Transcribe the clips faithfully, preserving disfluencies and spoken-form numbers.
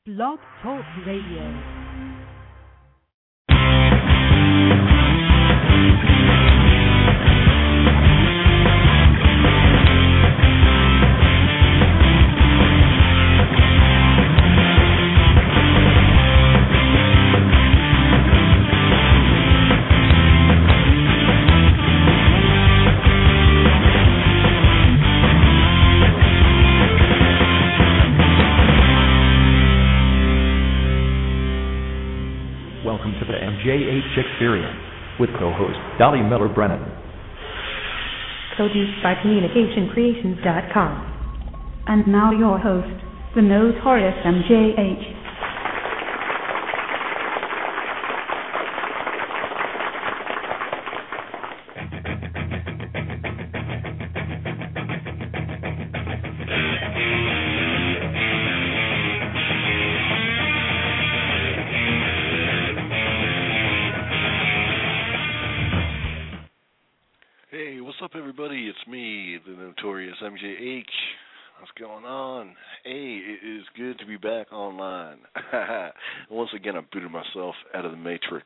Blog Talk Radio. J H Experience with co-host Dolly Miller Brennan. Produced by communication creations dot com. And now your host, the notorious M J H. M J H, what's going on? Hey, it is good to be back online. Once again, I booted myself out of the Matrix.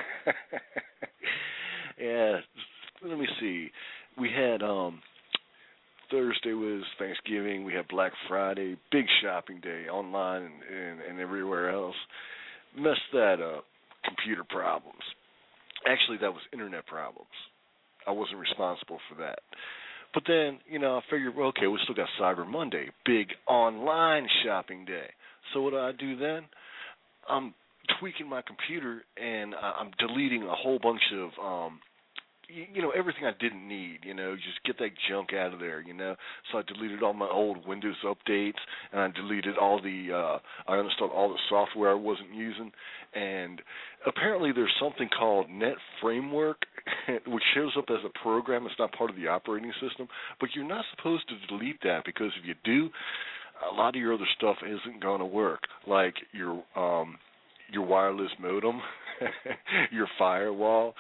Yeah, let me see. We had um, Thursday was Thanksgiving. We had Black Friday, big shopping day online and, and, and everywhere else. Messed that up. Computer problems. Actually, that was internet problems. I wasn't responsible for that. But then, you know, I figured, well, okay, we still got Cyber Monday, big online shopping day. So what do I do then? I'm tweaking my computer, and I'm deleting a whole bunch of, um, you, you know, everything I didn't need, you know, just get that junk out of there, you know. So I deleted all my old Windows updates, and I deleted all the, uh, I uninstalled all the software I wasn't using, and apparently there's something called Net Framework, which shows up as a program. It's not part of the operating system, but you're not supposed to delete that, because if you do, a lot of your other stuff isn't going to work, like your um, your wireless modem, your firewall,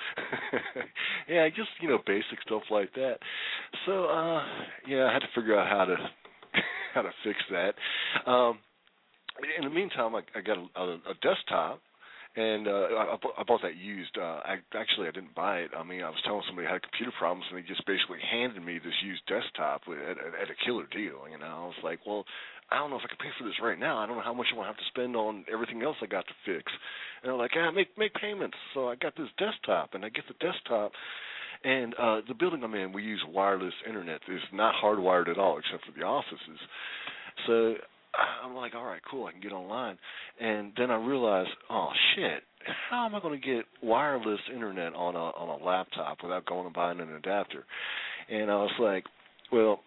yeah, just, you know, basic stuff like that. So, uh, yeah, I had to figure out how to how to fix that. Um, in the meantime, I, I got a, a, a desktop. And uh, I, I bought that used. Uh, I, actually, I didn't buy it. I mean, I was telling somebody I had computer problems, and they just basically handed me this used desktop with, at, at a killer deal. You know, I was like, well, I don't know if I can pay for this right now. I don't know how much I'm going to have to spend on everything else I got to fix. And they're like, ah, make make payments. So I got this desktop, and I get the desktop. And uh, the building I'm in, we use wireless internet. It's not hardwired at all, except for the offices. So I'm like, all right, cool, I can get online. And then I realized, oh, shit, how am I going to get wireless internet on a on a laptop without going and buying an adapter? And I was like, well,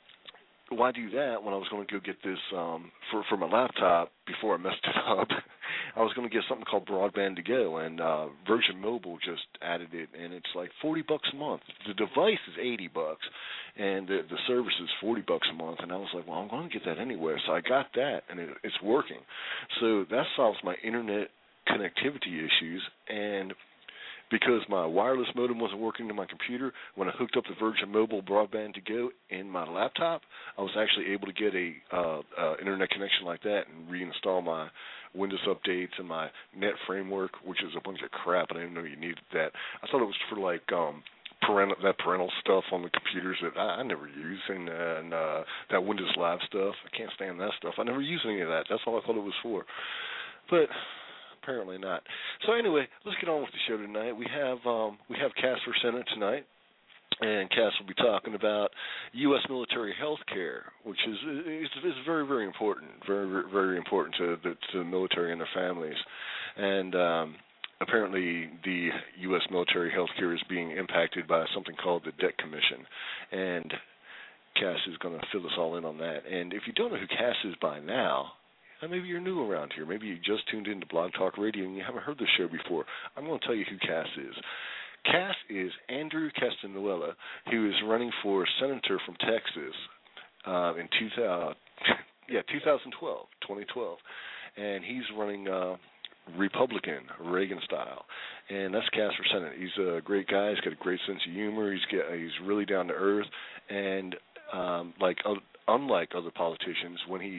why do that when I was going to go get this um, for, for my laptop before I messed it up? I was going to get something called Broadband to Go, and uh, Virgin Mobile just added it, and it's like forty bucks a month. The device is eighty bucks, and the, the service is forty bucks a month. And I was like, well, I'm going to get that anywhere. So I got that, and it, it's working. So that solves my internet connectivity issues, and because my wireless modem wasn't working to my computer, when I hooked up the Virgin Mobile Broadband to Go in my laptop, I was actually able to get a uh, uh, internet connection like that and reinstall my Windows updates and my Net Framework, which is a bunch of crap. I didn't know you needed that. I thought it was for like um, parental that parental stuff on the computers that I, I never use, and, and uh, that Windows Live stuff. I can't stand that stuff. I never use any of that. That's all I thought it was for. But apparently not. So anyway, let's get on with the show tonight. We have um, we have Cass for Senate tonight, and Cass will be talking about U S military health care, which is is, is very very important, very very important to the, to the military and their families, and um, apparently the U S military health care is being impacted by something called the Debt Commission, and Cass is going to fill us all in on that. And if you don't know who Cass is by now, maybe you're new around here. Maybe you just tuned into Blog Talk Radio and you haven't heard this show before. I'm going to tell you who Cass is. Cass is Andrew Castanuela, who is running for senator from Texas uh, in two thousand, yeah, twenty twelve, twenty twelve, and he's running uh, Republican, Reagan style, and that's Cass for Senate. He's a great guy. He's got a great sense of humor. He's got, he's really down to earth, and um, like uh, unlike other politicians, when he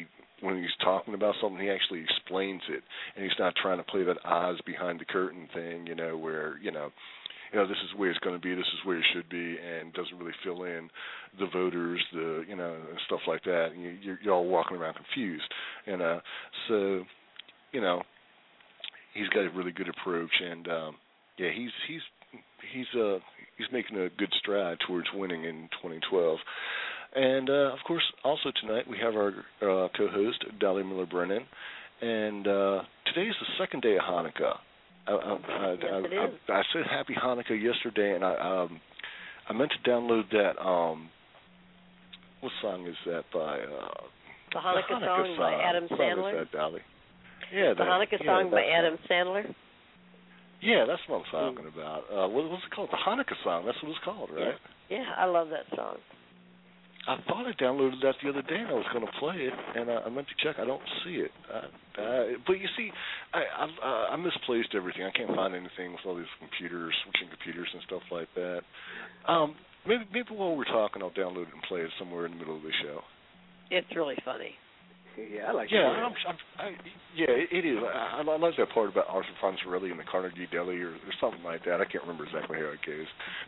when he's talking about something, he actually explains it, and he's not trying to play that eyes behind the curtain thing, you know, where, you know, you know, this is where it's going to be, this is where it should be, and doesn't really fill in the voters, the, you know, and stuff like that. And you, you're, you're all walking around confused. And uh, so, you know, he's got a really good approach, and um, yeah, he's he's he's uh he's making a good stride towards winning in twenty twelve. And uh, of course, also tonight we have our uh, co-host Dolly Miller Brennan, and uh, today is the second day of Hanukkah. I, I, I, yes, I, it is. I, I said Happy Hanukkah yesterday, and I um, I meant to download that. Um, what song is that by? Uh, the Hanukkah, the Hanukkah song, song by Adam what Sandler. Song is that, Dolly? Yeah, the that, Hanukkah yeah, song by song. Adam Sandler. Yeah, that's what I'm talking mm. about. Uh, what, what's it called? The Hanukkah song. That's what it's called, right? Yeah, yeah, I love that song. I thought I downloaded that the other day and I was going to play it, and I, I meant to check. I don't see it. Uh, uh, but you see, I I, uh, I misplaced everything. I can't find anything with all these computers, switching computers and stuff like that. Um, maybe maybe while we're talking, I'll download it and play it somewhere in the middle of the show. It's really funny. Yeah, I like yeah, it. I'm, I'm, I, yeah, it, it is. I, I like that part about Arthur Fonzarelli and the Carnegie Deli or, or something like that. I can't remember exactly how it goes.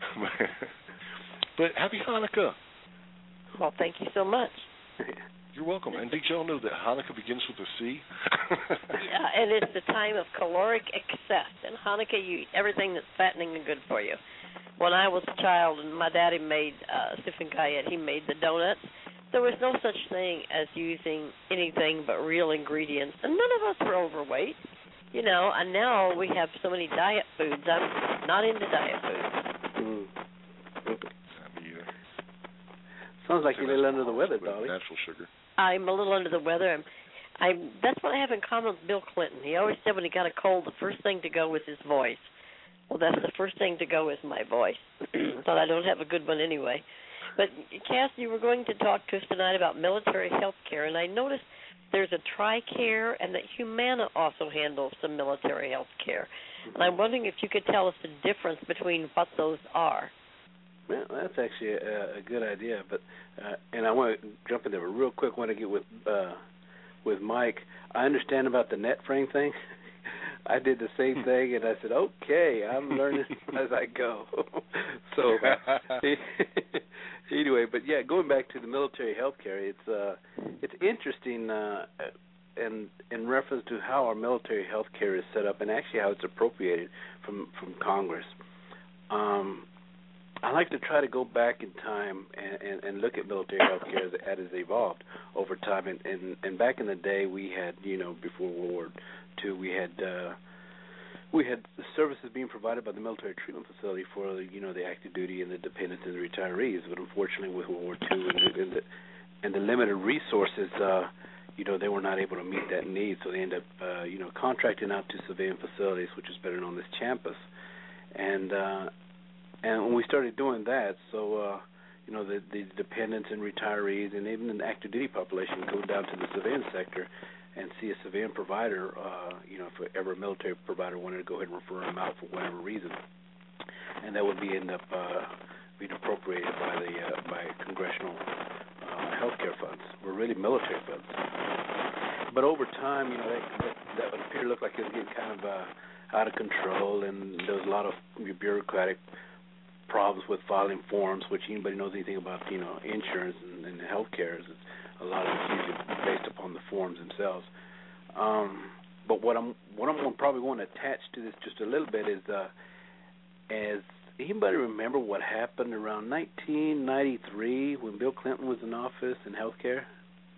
But happy Hanukkah. Well, thank you so much. You're welcome. And did y'all know that Hanukkah begins with a C? Yeah, and it's the time of caloric excess. And Hanukkah, you eat everything that's fattening and good for you. When I was a child and my daddy made uh, Siffenkajet, he made the donuts. There was no such thing as using anything but real ingredients. And none of us were overweight, you know. And now we have so many diet foods. I'm not into diet foods. Mm. Sounds like you're a little under the weather, Dolly. Natural sugar. I'm a little under the weather. I'm, I'm. That's what I have in common with Bill Clinton. He always said when he got a cold, the first thing to go was his voice. Well, that's the first thing to go is my voice. But I don't have a good one anyway. But, Cass, you were going to talk to us tonight about military health care, and I noticed there's a TRICARE and that Humana also handles some military health care. And I'm wondering if you could tell us the difference between what those are. Well, that's actually a, a good idea, but uh, and I want to jump in there real quick. I want to get with uh, with Mike. I understand about the net frame thing. I did the same thing, and I said, "Okay, I'm learning as I go." So anyway, but yeah, going back to the military health care, it's uh, it's interesting, uh, in in reference to how our military health care is set up, and actually how it's appropriated from from Congress. Um, I like to try to go back in time and, and, and look at military health care as, as it's evolved over time. And, and, and back in the day, we had, you know, before World War Two, we had uh, we had services being provided by the military treatment facility for, you know, the active duty and the dependents and the retirees. But unfortunately, with World War Two and the, and the, and the limited resources, uh, you know, they were not able to meet that need. So they ended up, uh, you know, contracting out to civilian facilities, which is better known as CHAMPUS. And uh, And when we started doing that, so, uh, you know, the, the dependents and retirees and even the active duty population would go down to the civilian sector and see a civilian provider, uh, you know, if ever a military provider wanted to go ahead and refer them out for whatever reason. And that would be end up uh, being appropriated by the uh, by congressional uh, health care funds, or really military funds. But over time, you know, that, that, that would appear to look like it was getting kind of uh, out of control, and there was a lot of bureaucratic problems with filing forms, which anybody knows anything about, you know, insurance and, and health care, is a lot of it's usually based upon the forms themselves. Um, but what I'm what I'm probably going to attach to this just a little bit is, uh, as anybody remember what happened around nineteen ninety-three when Bill Clinton was in office in health care?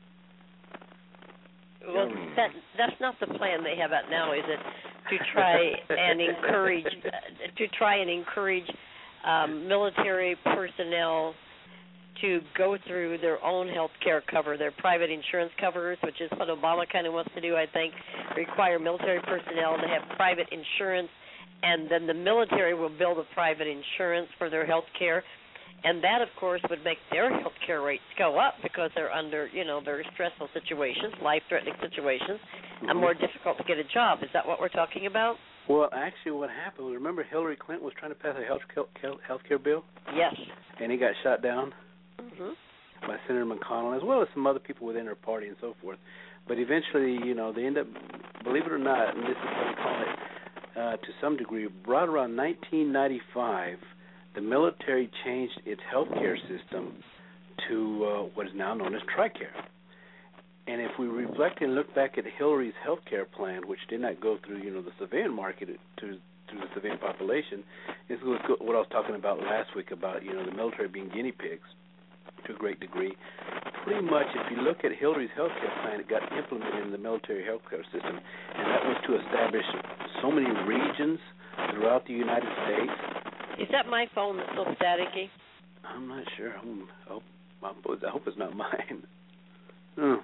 Well, that that's not the plan they have out now, is it? To try and encourage uh, to try and encourage. Um, military personnel to go through their own health care cover, their private insurance covers, which is what Obama kind of wants to do, I think, require military personnel to have private insurance, and then the military will build a private insurance for their health care. And that, of course, would make their health care rates go up because they're under, you know, very stressful situations, life-threatening situations, mm-hmm. and more difficult to get a job. Is that what we're talking about? Well, actually, what happened, remember Hillary Clinton was trying to pass a health health care bill? Yes. And he got shot down mm-hmm. by Senator McConnell, as well as some other people within her party and so forth. but eventually, you know, they end up, believe it or not, and this is what we call it, uh, to some degree, right around nineteen ninety-five, the military changed its healthcare system to uh, what is now known as TRICARE. And if we reflect and look back at Hillary's healthcare plan, which did not go through, you know, the civilian market to through the civilian population, is what I was talking about last week about, you know, the military being guinea pigs to a great degree. Pretty much, if you look at Hillary's healthcare plan, it got implemented in the military healthcare system, and that was to establish so many regions throughout the United States. Is that my phone that's so staticky? I'm not sure. I'm, I, hope, I hope it's not mine. Oh.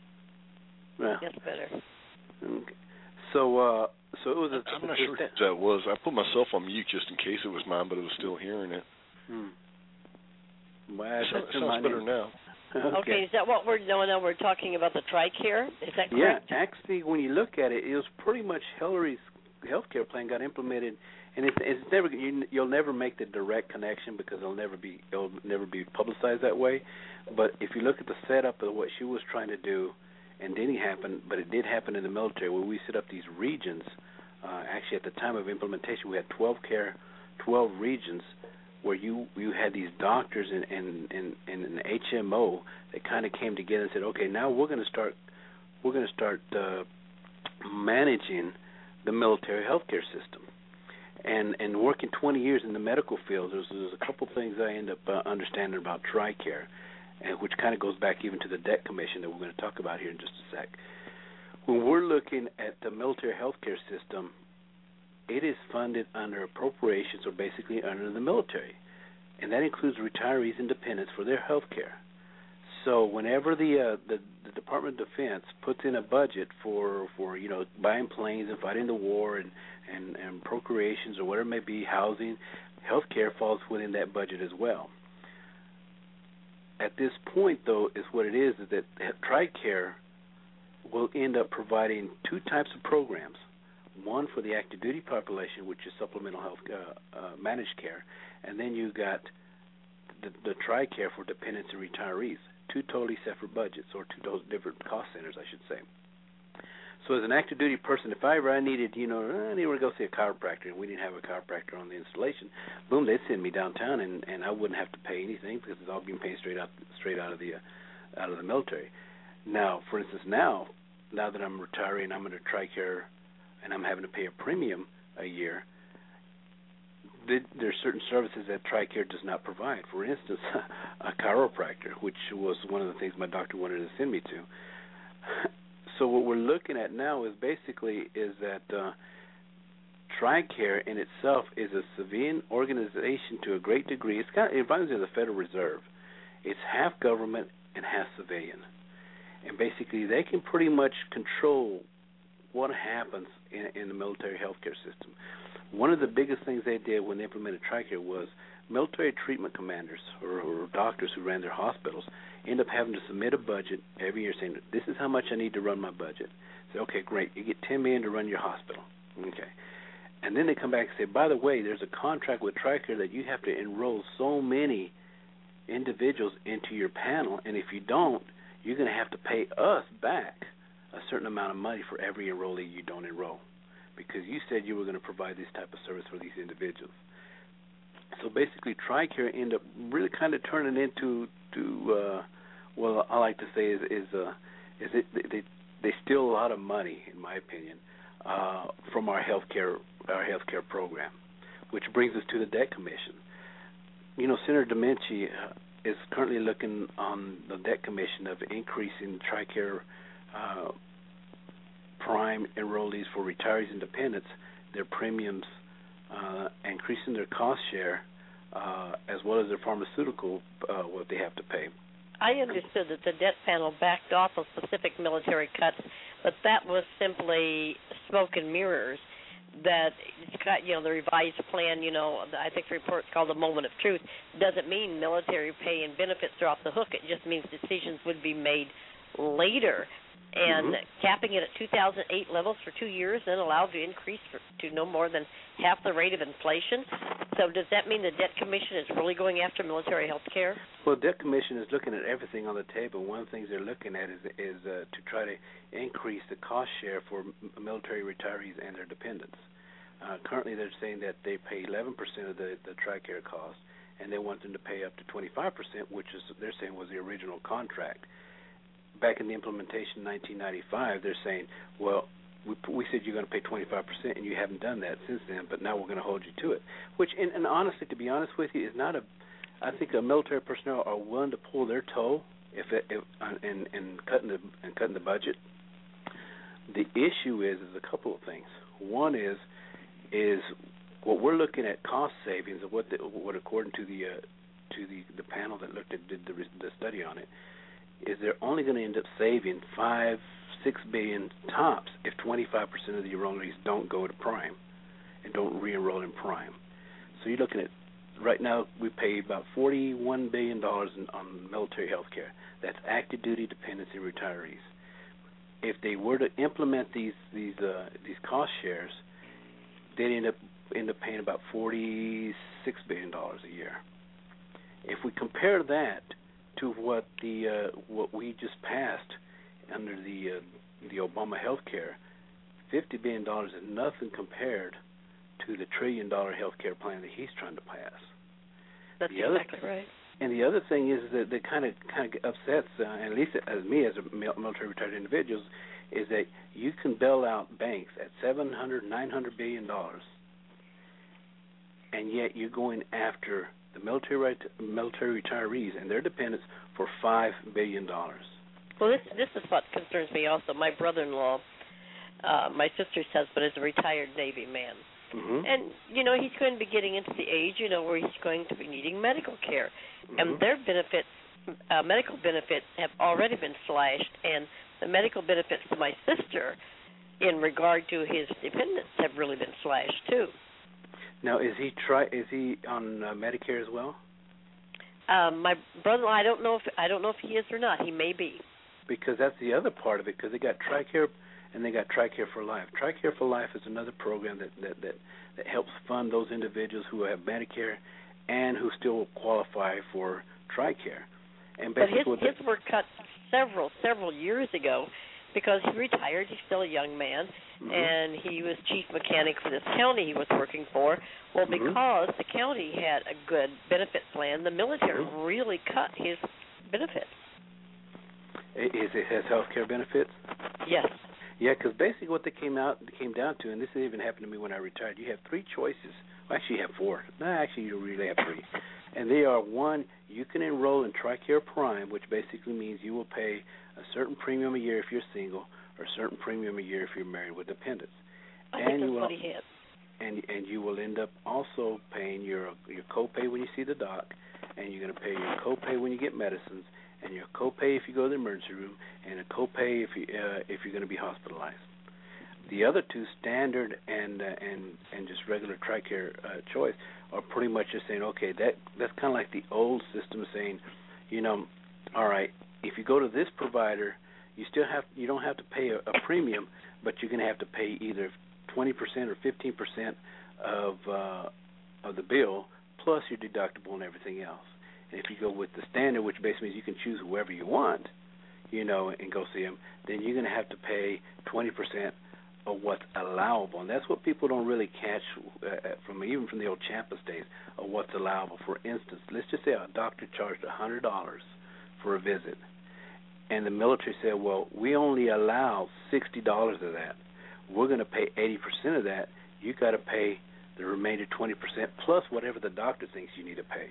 Well, that's better. Okay. So, uh, so it was. A, I'm not sure what that was. I put myself on mute just in case it was mine, but it was still hearing it. Hmm. Well, it sounds, sounds better now. Okay. okay, is that what we're no, no, we're talking about the TRICARE? Is that correct? Yeah, actually, when you look at it, it was pretty much Hillary's healthcare plan got implemented, and it's, it's never you, you'll never make the direct connection because it'll never be it'll never be publicized that way. But if you look at the setup of what she was trying to do, and didn't happen, but it did happen in the military where we set up these regions. Uh, actually, at the time of implementation, we had twelve care, twelve regions where you you had these doctors and and, and, and an H M O that kind of came together and said, okay, now we're going to start we're going to start uh, managing the military healthcare system. And and working twenty years in the medical field, there's, there's a couple things I end up uh, understanding about TRICARE, and which kind of goes back even to the Debt Commission that we're going to talk about here in just a sec. When we're looking at the military healthcare system, it is funded under appropriations, or basically under the military, and that includes retirees and dependents for their health care. So whenever the, uh, the the Department of Defense puts in a budget for, for you know buying planes and fighting the war and, and, and procreations or whatever it may be, housing, health care falls within that budget as well. At this point, though, is what it is, is that TRICARE will end up providing two types of programs. One for the active duty population, which is supplemental health uh, uh, managed care, and then you got the, the TRICARE for dependents and retirees. Two totally separate budgets, or two totally different cost centers, I should say. So as an active duty person, if I ever I needed, you know, I needed to go see a chiropractor, and we didn't have a chiropractor on the installation, boom, they'd send me downtown, and, and I wouldn't have to pay anything because it's all being paid straight out straight out of the uh, out of the military. Now, for instance, now now that I'm retiring, I'm under TRICARE, and I'm having to pay a premium a year. There's certain services that TRICARE does not provide. For instance, a chiropractor, which was one of the things my doctor wanted to send me to. So what we're looking at now is basically is that uh, TRICARE in itself is a civilian organization to a great degree. It's kind of, it reminds me of the Federal Reserve. It's half government and half civilian, and basically they can pretty much control what happens in, in the military healthcare system. One of the biggest things they did when they implemented TRICARE was military treatment commanders or, or doctors who ran their hospitals end up having to submit a budget every year saying, this is how much I need to run my budget. Say, okay, great, you get ten million dollars to run your hospital. Okay. And then they come back and say, by the way, there's a contract with TRICARE that you have to enroll so many individuals into your panel, and if you don't, you're going to have to pay us back a certain amount of money for every enrollee you don't enroll, because you said you were going to provide this type of service for these individuals. So basically, TRICARE ended up really kind of turning into, to, uh, well, I like to say is is, uh, is it they they steal a lot of money, in my opinion, uh, from our healthcare our healthcare program, which brings us to the Debt Commission. You know, Senator Domenici uh, is currently looking on the Debt Commission of increasing TRICARE uh, prime enrollees for retirees and dependents, their premiums, uh, increasing their cost share, uh, as well as their pharmaceutical, uh, what they have to pay. I understood that the debt panel backed off of specific military cuts, but that was simply smoke and mirrors. That, you know, the revised plan, you know, I think the report's called the Moment of Truth, doesn't mean military pay and benefits are off the hook. It just means decisions would be made later. and mm-hmm. capping it at two thousand eight levels for two years, then allowed to increase for, to no more than half the rate of inflation. So does that mean the Debt Commission is really going after military health care? Well, the Debt Commission is looking at everything on the table. One of the things they're looking at is is uh, to try to increase the cost share for m- military retirees and their dependents. Uh, currently, they're saying that they pay eleven percent of the, the TRICARE cost, and they want them to pay up to twenty-five percent, which is they're saying was the original contract. Back in the implementation in nineteen ninety-five, they're saying, well, we, we said you're going to pay twenty-five percent, and you haven't done that since then, but now we're going to hold you to it. Which, and, and honestly, to be honest with you, is not a. I think the military personnel are willing to pull their toe if, it, if in, in cutting the in cutting the budget. The issue is is a couple of things. One is is what we're looking at cost savings of what the, what according to the uh, to the, the panel that looked at did the, the study on it. Is they're only going to end up saving five, six billion tops if twenty-five percent of the enrollees don't go to Prime and don't re-enroll in Prime. So you're looking at right now we pay about forty-one billion dollars in, on military health care. That's active duty dependents and retirees. If they were to implement these these uh, these cost shares, they'd end up end up paying about forty-six billion dollars a year. If we compare that to what the uh, what we just passed under the uh, the Obama health care, fifty billion dollars is nothing compared to the trillion dollar health care plan that he's trying to pass. That's the exactly other, right. And the other thing is that that kind of kind of upsets, uh, and at least as me as a military retired individual, is that you can bail out banks at seven hundred, nine hundred billion dollars, and yet you're going after the military right, military retirees and their dependents for five billion dollars. Well, this this is what concerns me also. My brother-in-law, uh, my sister's husband, is a retired Navy man. Mm-hmm. And, you know, he's going to be getting into the age, you know, where he's going to be needing medical care. Mm-hmm. And their benefits, uh, medical benefits have already been slashed, and the medical benefits to my sister in regard to his dependents have really been slashed, too. Now, is he try? Is he on uh, Medicare as well? Um, my brother-in-law, I don't know if I don't know if he is or not. He may be. Because that's the other part of it. Because they got TRICARE and they got TRICARE for Life. TRICARE for Life is another program that that, that that helps fund those individuals who have Medicare and who still qualify for TRICARE. And but his what his were cut several several years ago. Because he retired, he's still a young man, mm-hmm. and he was chief mechanic for this county he was working for. Well, mm-hmm. because the county had a good benefit plan, the military mm-hmm. really cut his benefits. Is it has health care benefits? Yes. Yeah, because basically what they came out came down to, and this even happened to me when I retired. You have three choices. Well, actually, you have four. No, actually, you really have three. And they are, one, you can enroll in TRICARE Prime, which basically means you will pay a certain premium a year if you're single, or a certain premium a year if you're married with dependents. I and think that's you will, what he had. And and you will end up also paying your your copay when you see the doc, and you're going to pay your copay when you get medicines, and your copay if you go to the emergency room, and a copay if you uh, if you're going to be hospitalized. The other two, standard and uh, and and just regular TRICARE uh, choice, are pretty much just saying, okay, that that's kind of like the old system saying, you know, all right, if you go to this provider, you still have you don't have to pay a, a premium, but you're going to have to pay either twenty percent or fifteen percent of uh, of the bill plus your deductible and everything else. And if you go with the standard, which basically means you can choose whoever you want, you know, and go see them, then you're going to have to pay twenty percent of what's allowable. And that's what people don't really catch uh, from even from the old Champus days of what's allowable. For instance, let's just say a doctor charged one hundred dollars for a visit, and the military said, well, we only allow sixty dollars of that. We're going to pay eighty percent of that. You got to pay the remainder twenty percent plus whatever the doctor thinks you need to pay.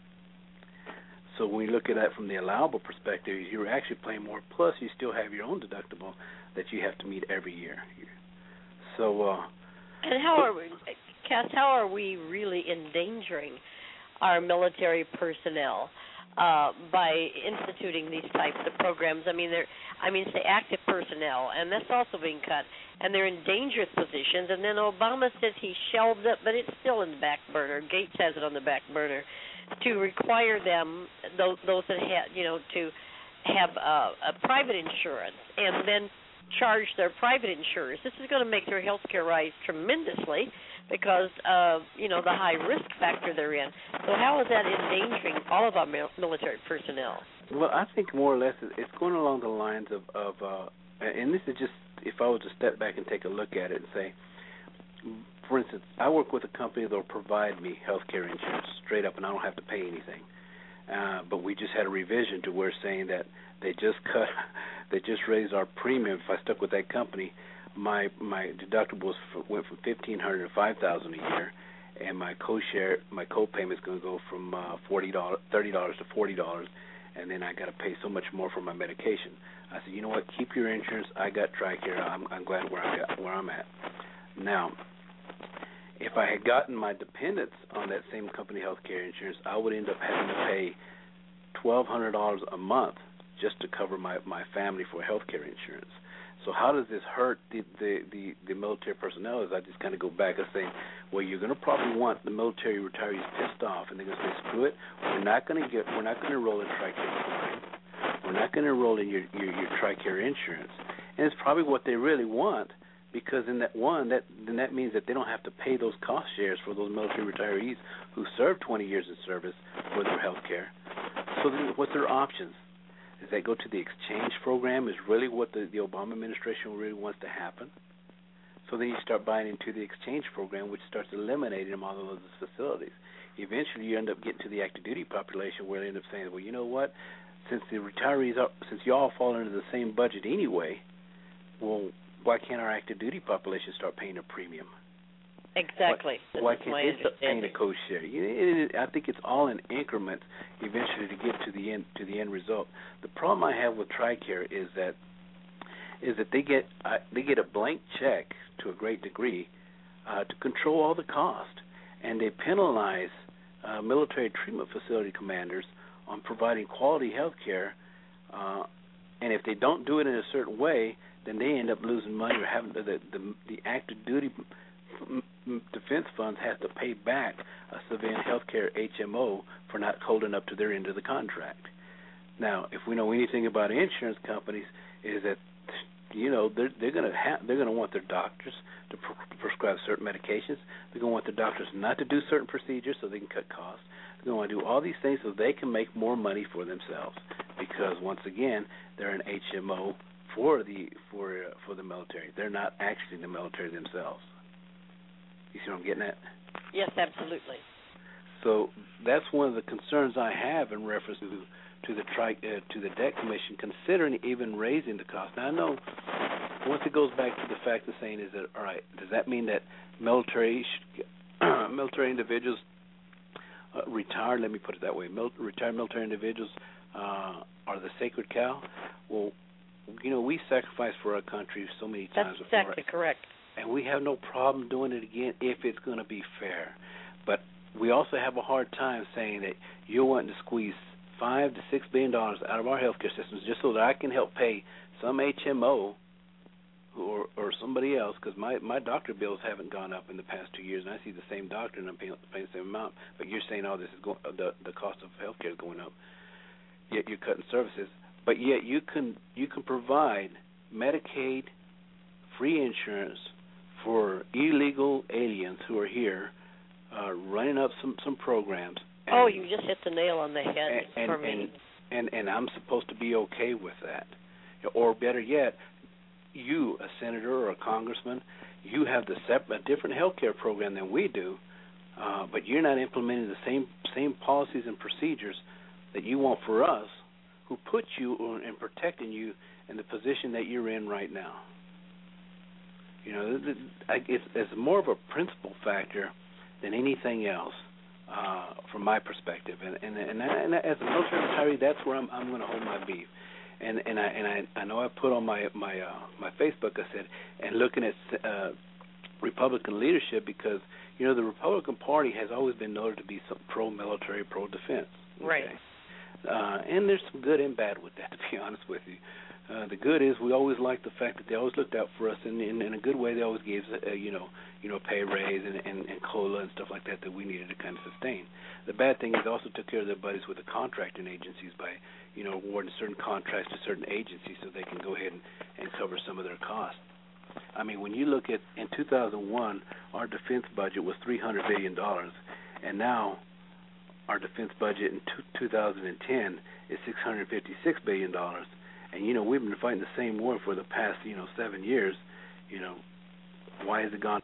So when you look at that from the allowable perspective, you're actually paying more, plus you still have your own deductible that you have to meet every year. So, uh, and how are we, Cass, how are we really endangering our military personnel uh, by instituting these types of programs? I mean, they're, I mean, say active personnel, and that's also being cut, and they're in dangerous positions. And then Obama says he shelved it, but it's still in the back burner. Gates has it on the back burner to require them, those, those that had, you know, to have a, a private insurance and then charge their private insurers. This is going to make their health care rise tremendously because of, you know, the high risk factor they're in. So how is that endangering all of our military personnel? Well, I think more or less it's going along the lines of, of uh, and this is just, if I was to step back and take a look at it and say, for instance, I work with a company that will provide me health care insurance straight up, and I don't have to pay anything. Uh, but we just had a revision to where saying that they just cut, they just raised our premium. If I stuck with that company, my my deductibles went from fifteen hundred to five thousand a year, and my co-share, my co-payment is going to go from uh, forty dollars, thirty dollars to forty dollars, and then I got to pay so much more for my medication. I said, you know what? Keep your insurance. I got TRICARE. I'm I'm glad where I got where I'm at. Now, if I had gotten my dependents on that same company health care insurance, I would end up having to pay twelve hundred dollars a month just to cover my, my family for health care insurance. So how does this hurt the, the, the, the military personnel? Is I just kind of go back and say, well, you're going to probably want the military retirees pissed off, and they're going to say, screw it, we're not going to get, we're not going to enroll in TRICARE. We're not going to enroll in your, your, your TRICARE insurance. And it's probably what they really want, because in that one, that then that means that they don't have to pay those cost shares for those military retirees who served twenty years in service for their health care. So then what's their options? Does that go to the exchange program? Is really what the, the Obama administration really wants to happen? So then you start buying into the exchange program, which starts eliminating them all of those facilities. Eventually you end up getting to the active duty population where they end up saying, well, you know what? Since the retirees, are, since you all fall into the same budget anyway, well, why can't our active duty population start paying a premium? Exactly. Why, why can't they start paying a co-share? You know, I think it's all in increments eventually to get to the end to the end result. The problem I have with TRICARE is that is that they get uh, they get a blank check to a great degree uh, to control all the cost, and they penalize uh, military treatment facility commanders on providing quality health care, uh, and if they don't do it in a certain way, then they end up losing money or having to, the, the the active duty defense funds have to pay back a civilian health care H M O for not holding up to their end of the contract. Now, if we know anything about insurance companies, is that you know they're they're going to have they're going to want their doctors to pre- prescribe certain medications. They're going to want their doctors not to do certain procedures so they can cut costs. They're going to want to do all these things so they can make more money for themselves, because once again they're an H M O for the for uh, for the military. They're not actually the military themselves. You see what I'm getting at? Yes, absolutely. So that's one of the concerns I have in reference to to the tri, uh, to the debt commission, considering even raising the cost. Now I know once it goes back to the fact of saying is that all right, does that mean that military should, military individuals uh, retired? Let me put it that way. Mil- retired military individuals uh, are the sacred cow. Well, you know, we sacrifice for our country so many times. That's exactly before, correct. And we have no problem doing it again if it's going to be fair. But we also have a hard time saying that you're wanting to squeeze five to six billion dollars out of our healthcare systems just so that I can help pay some H M O or or somebody else, because my my doctor bills haven't gone up in the past two years, and I see the same doctor and I'm paying, paying the same amount. But you're saying, oh, this is going, the the cost of healthcare is going up. Yet you're cutting services. But yet you can you can provide Medicaid, free insurance for illegal aliens who are here, uh, running up some, some programs. And, oh, you just hit the nail on the head and, for me. And, and, and I'm supposed to be okay with that. Or better yet, you, a senator or a congressman, you have the sep- a different health care program than we do, uh, but you're not implementing the same same policies and procedures that you want for us, who put you and protecting you in the position that you're in right now. You know, it's, it's more of a principle factor than anything else, uh, from my perspective. And and, and, I, and as a military retiree, that's where I'm, I'm going to hold my beef. And and I and I, I know I put on my my uh, my Facebook. I said, and looking at uh, Republican leadership, because you know the Republican Party has always been noted to be some pro-military, pro-defense. Okay? Right. Uh, and there's some good and bad with that, to be honest with you. Uh, the good is we always liked the fact that they always looked out for us, and in, in a good way they always gave us, uh, you know, you know, pay raise and, and, and COLA and stuff like that that we needed to kind of sustain. The bad thing is they also took care of their buddies with the contracting agencies by, you know, awarding certain contracts to certain agencies so they can go ahead and, and cover some of their costs. I mean, when you look at, in two thousand one, our defense budget was three hundred billion dollars, and now our defense budget in two thousand ten is six hundred fifty-six billion dollars. And, you know, we've been fighting the same war for the past, you know, seven years. You know, why has it gone?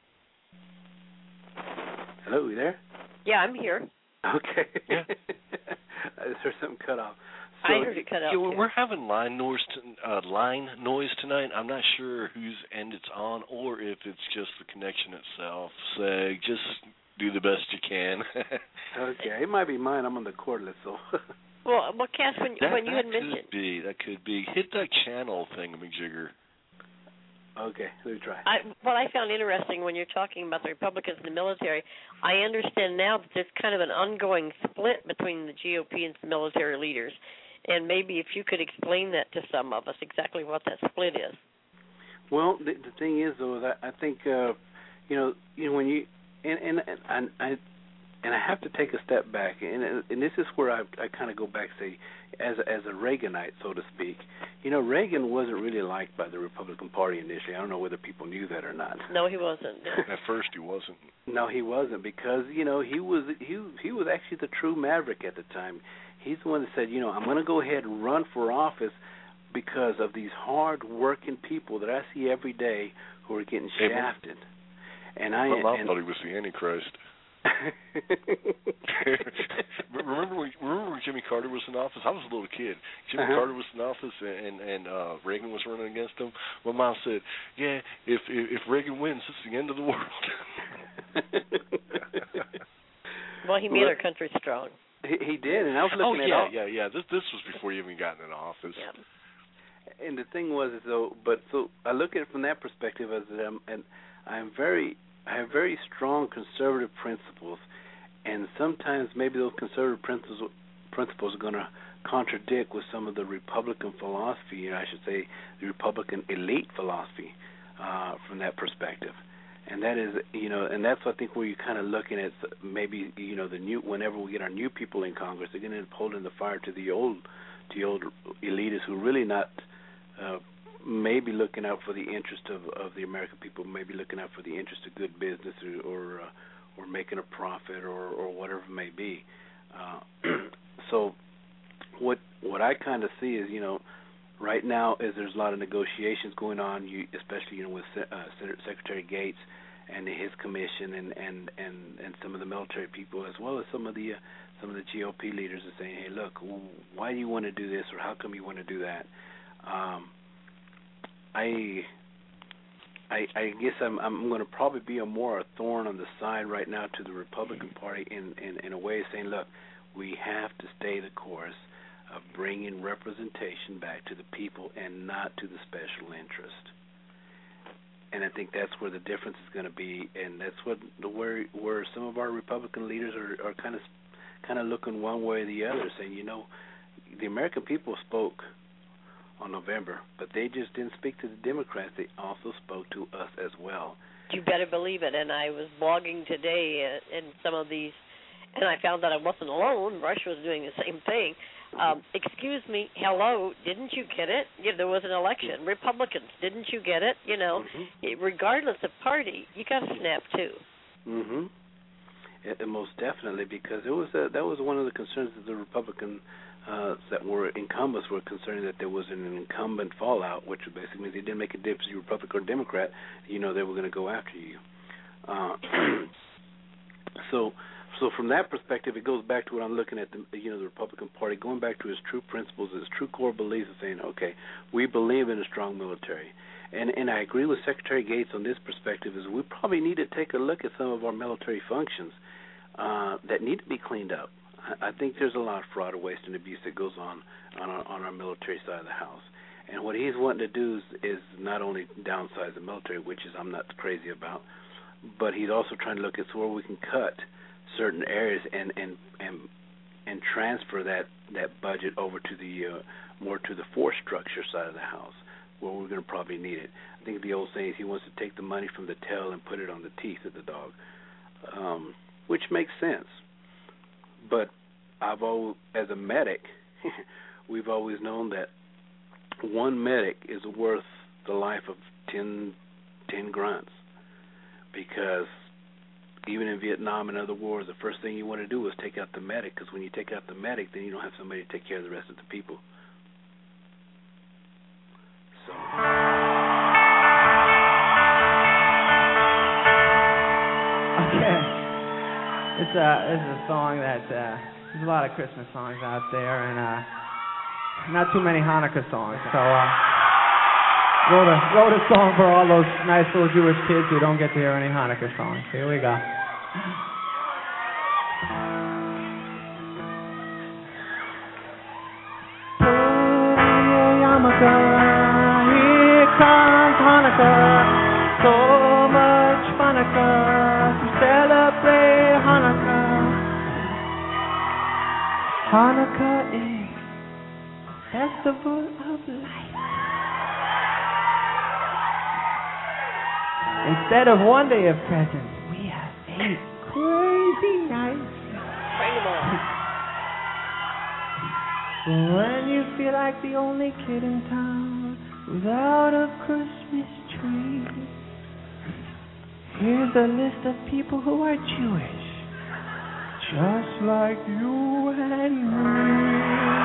Hello, you there? Yeah, I'm here. Okay. Yeah. Is there something cut off? So, I heard it cut off. Yeah, we're having line noise, uh, line noise tonight. I'm not sure whose end it's on or if it's just the connection itself. So just do the best you can. Okay, it might be mine. I'm on the cordless, so... Well, well, Cass, when, that, when you that had mentioned... That could be. That could be. Hit that channel thingamajigger. Okay, let me try. I, what I found interesting when you're talking about the Republicans and the military, I understand now that there's kind of an ongoing split between the G O P and the military leaders. And maybe if you could explain that to some of us, exactly what that split is. Well, the, the thing is, though, that I think, uh, you know, you know, when you... And, and, and I... And I have to take a step back, and and this is where I I kind of go back, say, as a, as a Reaganite, so to speak. You know, Reagan wasn't really liked by the Republican Party initially. I don't know whether people knew that or not. No, he wasn't. At first, he wasn't. No, he wasn't, because you know he was he he was actually the true maverick at the time. He's the one that said, you know, I'm going to go ahead and run for office because of these hard-working people that I see every day who are getting shafted. And I, well, I and, thought he was the Antichrist. remember when remember when Jimmy Carter was in office? I was a little kid. Jimmy uh-huh. Carter was in office, and and uh, Reagan was running against him. My mom said, "Yeah, if if, if Reagan wins, it's the end of the world." Well, he made well, our country strong. He, he did, and I was looking oh, at yeah, all, yeah, yeah. This this was before you even gotten in office. Yeah. And the thing was, though, but so I look at it from that perspective as um, and I'm very. I have very strong conservative principles, and sometimes maybe those conservative principles principles are going to contradict with some of the Republican philosophy, I should say the Republican elite philosophy uh, from that perspective. And that is, you know, and that's I think where you're kind of looking at maybe, you know, the new whenever we get our new people in Congress, they're going to end up holding the fire to the old, to the old elitists who really not. Uh, maybe looking out for the interest of, of the American people, maybe looking out for the interest of good business or or, uh, or making a profit or, or whatever it may be. Uh, so what what I kind of see is, you know, right now is there's a lot of negotiations going on, you, especially, you know, with uh, Senator Secretary Gates and his commission and, and, and, and some of the military people, as well as some of the uh, some of the G O P leaders are saying, hey, look, why do you want to do this, or how come you want to do that? Um, I, I, I guess I'm, I'm going to probably be a more a thorn on the side right now to the Republican Party in, in, in a way saying, look, we have to stay the course of bringing representation back to the people and not to the special interest. And I think that's where the difference is going to be, and that's what the where where some of our Republican leaders are, are kind of kind of looking one way or the other, saying, you know, the American people spoke on November, but they just didn't speak to the Democrats. They also spoke to us as well. You better believe it. And I was blogging today in some of these, and I found that I wasn't alone. Rush was doing the same thing. Um, excuse me, hello, didn't you get it? Yeah, there was an election. Republicans, didn't you get it? You know, mm-hmm. regardless of party, you got to snap too. Mm-hmm. It, most definitely, because it was a, that was one of the concerns of the Republican uh, that were incumbents were concerned that there was an incumbent fallout, which basically means they didn't make a difference if you were Republican or Democrat. You know, they were going to go after you. Uh, so. So from that perspective, it goes back to what I'm looking at, the, you know, the Republican Party, going back to its true principles, its true core beliefs of saying, okay, we believe in a strong military. And and I agree with Secretary Gates on this perspective, is we probably need to take a look at some of our military functions uh, that need to be cleaned up. I, I think there's a lot of fraud, waste, and abuse that goes on on our, on our military side of the house. And what he's wanting to do is, is not only downsize the military, which is I'm not crazy about, but he's also trying to look at where we can cut certain areas and and and and transfer that, that budget over to the uh, more to the force structure side of the house, where we're going to probably need it. I think the old saying is he wants to take the money from the tail and put it on the teeth of the dog, um, which makes sense. But I've always, as a medic, we've always known that one medic is worth the life of ten, ten grunts, because even in Vietnam and other wars, the first thing you want to do is take out the medic, because when you take out the medic, then you don't have somebody to take care of the rest of the people. So. Okay. It's a, it's a song that, uh, there's a lot of Christmas songs out there, and uh, not too many Hanukkah songs. So, uh, wrote a, wrote a song for all those nice little Jewish kids who don't get to hear any Hanukkah songs. Here we go. Here comes Hanukkah, so much Hanukkah to celebrate Hanukkah. Hanukkah is a festival of light. Instead of one day of presents, we have eight crazy nights. Bring them on. When you feel like the only kid in town without a Christmas tree, here's a list of people who are Jewish, just like you and me.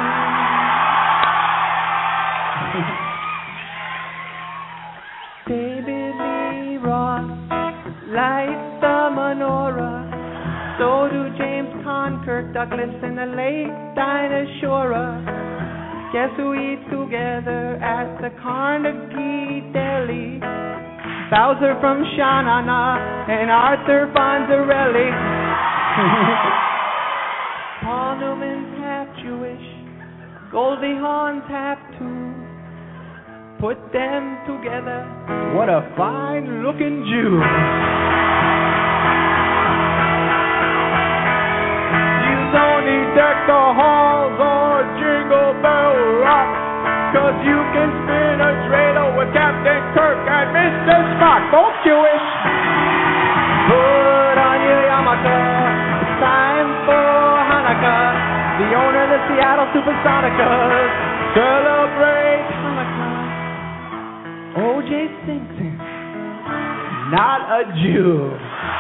David Lee Roth lights the menorah. So do James Conn, Kirk Douglas, and the late Dinah Shore. Guess who eats together at the Carnegie Deli? Bowser from Sha-Na-Na and Arthur Fonzarelli. Paul Newman's half Jewish, Goldie Hawn's half too. Put them together, what a fine-looking Jew. Don't need deck the halls or jingle bell rock, 'cause you can spin a dreidel with Captain Kirk and Mister Spock, both Jewish. Put on your yarmulke, it's time for Hanukkah. The owner of the Seattle Supersonicas celebrate Hanukkah. O J Simpson, not a Jew.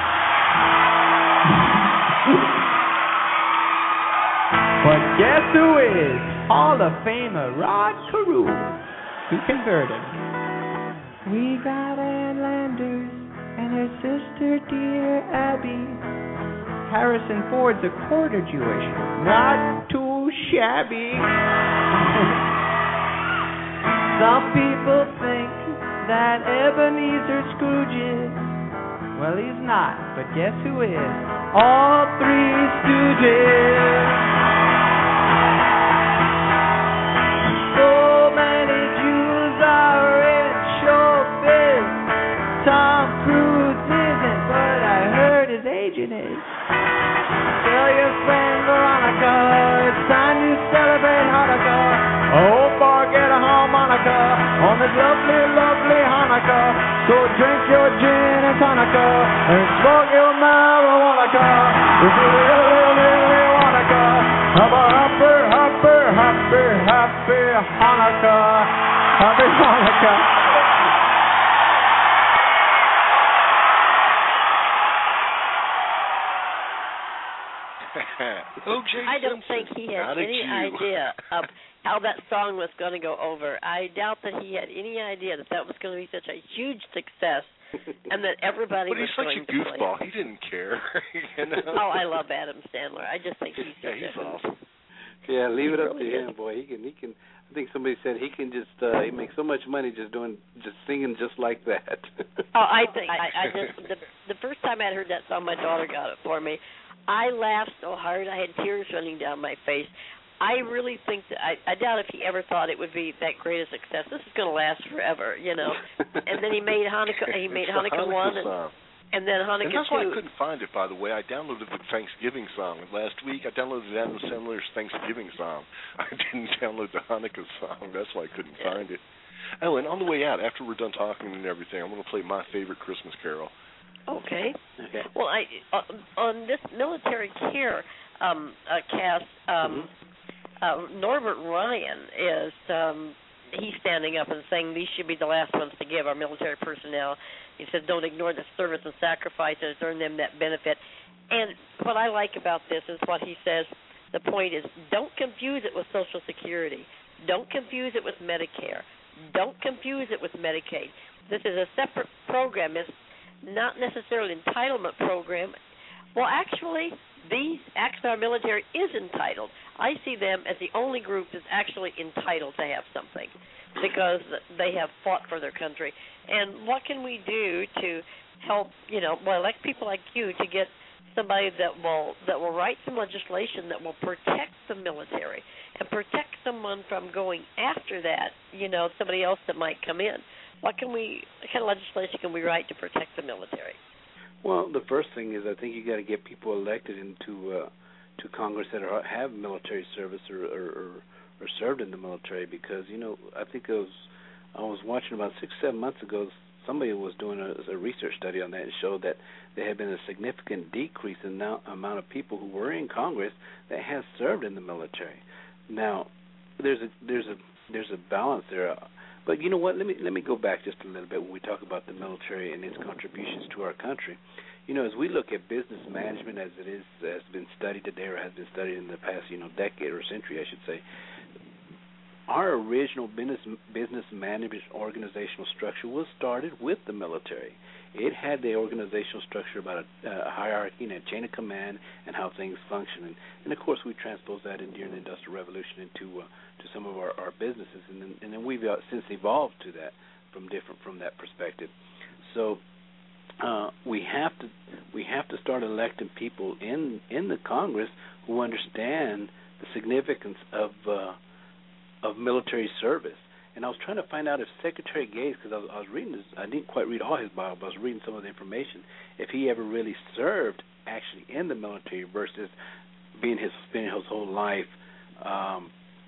But guess who is? Hall of Famer Rod Carew. He converted. We got Ann Landers and her sister, dear Abby. Harrison Ford's a quarter Jewish, not too shabby. Some people think that Ebenezer Scrooge is. Well, he's not, but guess who is? All Three Stooges. So many Jews are in showbiz. Tom Cruise isn't, but I heard his agent is. Tell your friend Veronica, it's time to celebrate Hanukkah. Oh, forget a harmonica on this lovely, lovely Hanukkah. So drink your gin and tonica and smoke your marijuana. If you really, really wanna go, have a happy, happy, happy, happy Hanukkah. Happy Hanukkah. O J I don't Simpson, think he had not a any Jew. idea of how that song was going to go over. I doubt that he had any idea that that was going to be such a huge success and that everybody but was he's such going a to play goofball. it. He didn't care. You know? Oh, I love Adam Sandler. I just think he's yeah, he's awesome. Yeah, leave it up really to is. him, boy. He can, he can. I think somebody said he can just. Uh, he makes so much money just doing, just singing just like that. Oh, I think I, I just the the first time I heard that song, my daughter got it for me. I laughed so hard I had tears running down my face. I really think that I, I doubt if he ever thought it would be that great a success. This is going to last forever, you know. And then he made Hanukkah. He made It's Hanukkah, Hanukkah one, and song. And then Hanukkah And that's why too. I couldn't find it, by the way. I downloaded the Thanksgiving song last week. I downloaded Adam Sandler's Thanksgiving song. I didn't download the Hanukkah song. That's why I couldn't find it. Oh, and on the way out, after we're done talking and everything, I'm going to play my favorite Christmas carol. Okay. Okay. Well, I uh, on this military care um, uh, cast, um, mm-hmm. uh, Norbert Ryan is um, he's standing up and saying these should be the last ones to give our military personnel. He said, don't ignore the service and sacrifices, earn them that benefit. And what I like about this is what he says. The point is, don't confuse it with Social Security. Don't confuse it with Medicare. Don't confuse it with Medicaid. This is a separate program. It's not necessarily an entitlement program. Well, actually, these actually our military is entitled. I see them as the only group that's actually entitled to have something because they have fought for their country. And what can we do to help, you know, well, elect people like you to get somebody that will that will write some legislation that will protect the military and protect someone from going after that, you know, somebody else that might come in. What can we, what kind of legislation can we write to protect the military? Well, the first thing is I think you got to get people elected into uh, to Congress that are, have military service or, or, or, or served in the military, because you know I think it was I was watching about six seven months ago. Somebody was doing a, a research study on that and showed that there had been a significant decrease in the amount of people who were in Congress that had served in the military. Now, there's a there's a there's a balance there. But you know what? Let me let me go back just a little bit when we talk about the military and its contributions to our country. You know, as we look at business management as it is has been studied today or has been studied in the past, you know, decade or century, I should say, our original business business management organizational structure was started with the military. It had the organizational structure about a, a hierarchy and a chain of command and how things function. And, and of course, we transposed that in during the Industrial Revolution into uh, to some of our, our businesses, and then, and then we've uh, since evolved to that from different from that perspective. So uh, we have to we have to start electing people in in the Congress who understand the significance of uh, of military service. And I was trying to find out if Secretary Gates, because I was, I was reading this, I didn't quite read all his bio, but I was reading some of the information, if he ever really served actually in the military versus being his, spending his whole life, um,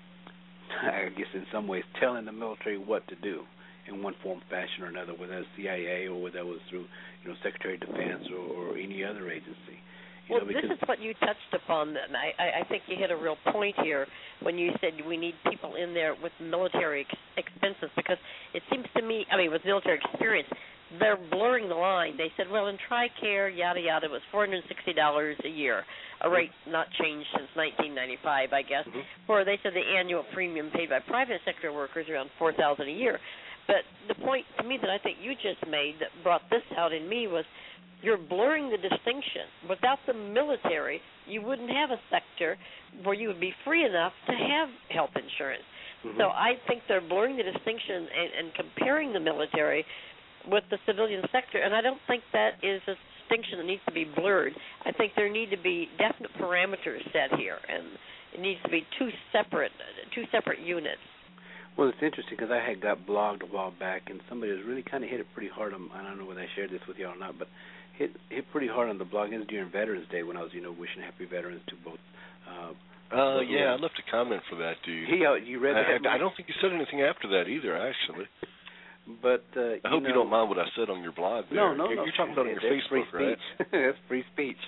I guess in some ways, telling the military what to do in one form, fashion, or another, whether it was C I A or whether it was through, you know, Secretary of Defense or, or any other agency. You well, know, this is what you touched upon, and I, I think you hit a real point here when you said we need people in there with military ex- expenses, because it seems to me, I mean, with military experience, they're blurring the line. They said, well, in TRICARE, yada, yada, it was four hundred sixty dollars a year, a rate not changed since nineteen ninety-five, I guess, mm-hmm. or they said the annual premium paid by private sector workers around four thousand dollars a year. But the point to me that I think you just made that brought this out in me was you're blurring the distinction. Without the military, you wouldn't have a sector where you would be free enough to have health insurance. Mm-hmm. So I think they're blurring the distinction and, and comparing the military with the civilian sector, and I don't think that is a distinction that needs to be blurred. I think there need to be definite parameters set here, and it needs to be two separate, two separate units. Well, it's interesting because I had got blogged a while back, and somebody has really kind of hit it pretty hard on, I don't know whether I shared this with you or not, but hit hit pretty hard on the blog. It was during Veterans Day when I was, you know, wishing happy veterans to both. Uh, uh yeah, I left a comment for that, dude. He, uh, you read that? I, I don't think you said anything after that either, actually. But uh, I hope you, know, you don't mind what I said on your blog there. No, no, You're, no. You're talking about it on your That's Facebook, free right? That's free speech.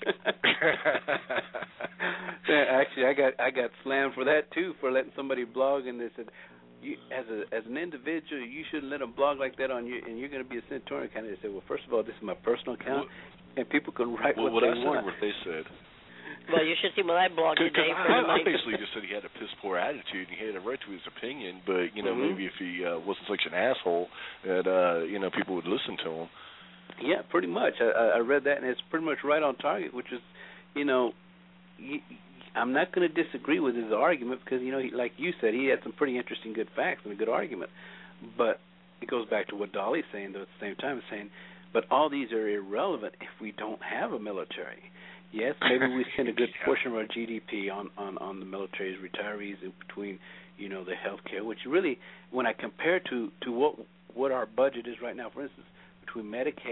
Actually, I got I got slammed for that too, for letting somebody blog, and they said, you, as a as an individual, you shouldn't let them blog like that on you, and you're going to be a senatorial candidate. I said, well, first of all, this is my personal account, well, and people can write well, what, what they I want. Said, what they said. Well, you should see what I blogged today. I, for the I night. basically just said he had a piss poor attitude and he had a right to his opinion, but you know mm-hmm. maybe if he uh, wasn't such an asshole that uh, you know people would listen to him. Yeah, pretty much. I, I read that, and it's pretty much right on target. Which is, you know, you, I'm not going to disagree with his argument because you know, he, like you said, he had some pretty interesting, good facts and a good argument. But it goes back to what Dolly's saying, though. At the same time, saying, but all these are irrelevant if we don't have a military. Yes, maybe we spend a good yeah. portion of our G D P on, on, on the military's retirees in between, you know, the health care, which really, when I compare to, to what what our budget is right now, for instance, between Medicaid,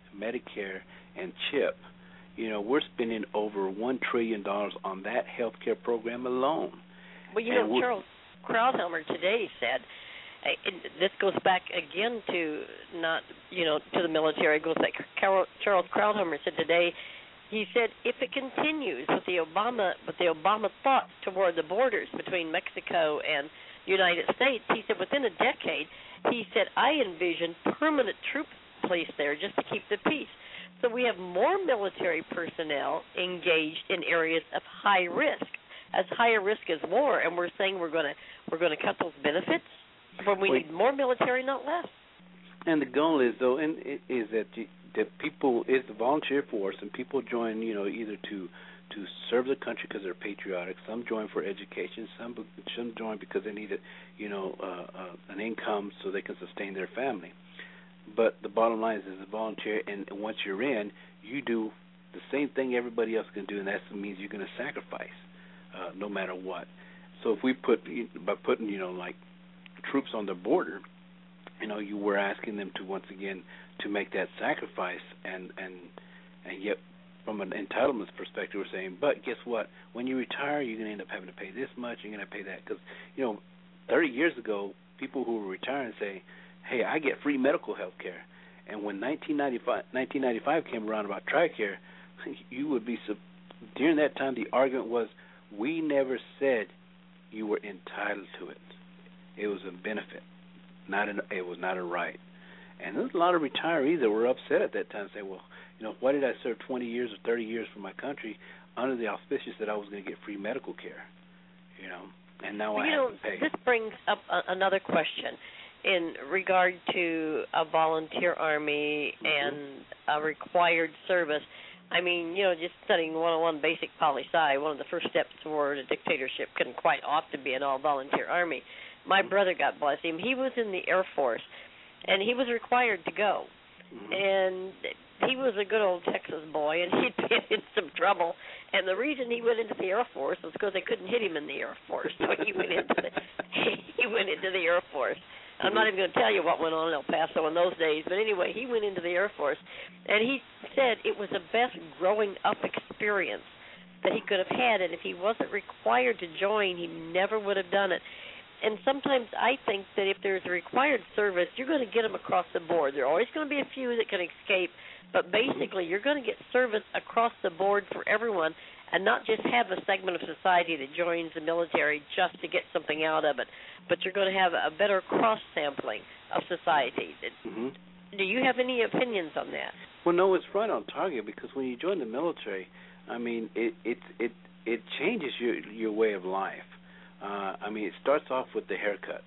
Medicare, and CHIP, you know, we're spending over one trillion dollars on that health care program alone. Well, you and know, Charles Krauthammer today said, uh, this goes back again to not, you know, to the military. It goes back. Charles Krauthammer said today, he said, if it continues with the Obama, with the Obama thoughts toward the borders between Mexico and the United States, he said within a decade, he said, I envision permanent troops placed there just to keep the peace. So we have more military personnel engaged in areas of high risk, as higher risk as war, and we're saying we're going to we're going to cut those benefits when we need more military, not less. And the goal is though, and it is that you, that people is the volunteer force, and people join, you know, either to to serve the country because they're patriotic. Some join for education. Some some join because they need a, you know, uh, uh, an income so they can sustain their family. But the bottom line is, as a volunteer, and once you're in, you do the same thing everybody else can do, and that means you're going to sacrifice, uh, no matter what. So if we put, by putting, you know, like troops on the border, you know, you were asking them to once again to make that sacrifice, and and and yet from an entitlements perspective, we're saying, but guess what? When you retire, you're going to end up having to pay this much, you're going to pay that, because you know, thirty years ago, people who were retiring say, hey, I get free medical health care. And when nineteen ninety-five, nineteen ninety-five came around about TRICARE, you would be, during that time, the argument was, we never said you were entitled to it. It was a benefit, not an, it was not a right. And there's a lot of retirees that were upset at that time, saying, well, you know, why did I serve twenty years or thirty years for my country under the auspices that I was going to get free medical care, you know, and now well, I you have know, to pay. This brings up a, another question. In regard to a volunteer army mm-hmm. and a required service, I mean, you know, just studying one oh one basic poli-sci, one of the first steps toward a dictatorship couldn't quite often be an all-volunteer army. My mm-hmm. brother, God bless him, he was in the Air Force, and he was required to go. Mm-hmm. And he was a good old Texas boy, and he'd been in some trouble. And the reason he went into the Air Force was because they couldn't hit him in the Air Force, so he went into the he went into the Air Force. I'm not even going to tell you what went on in El Paso in those days, but anyway, he went into the Air Force, and he said it was the best growing up experience that he could have had, and if he wasn't required to join, he never would have done it. And sometimes I think that if there's a required service, you're going to get them across the board. There are always going to be a few that can escape, but basically you're going to get service across the board for everyone, and not just have a segment of society that joins the military just to get something out of it, but you're going to have a better cross-sampling of society. Mm-hmm. Do you have any opinions on that? Well, no, it's right on target, because when you join the military, I mean, it it it, it changes your your way of life. Uh, I mean, it starts off with the haircut.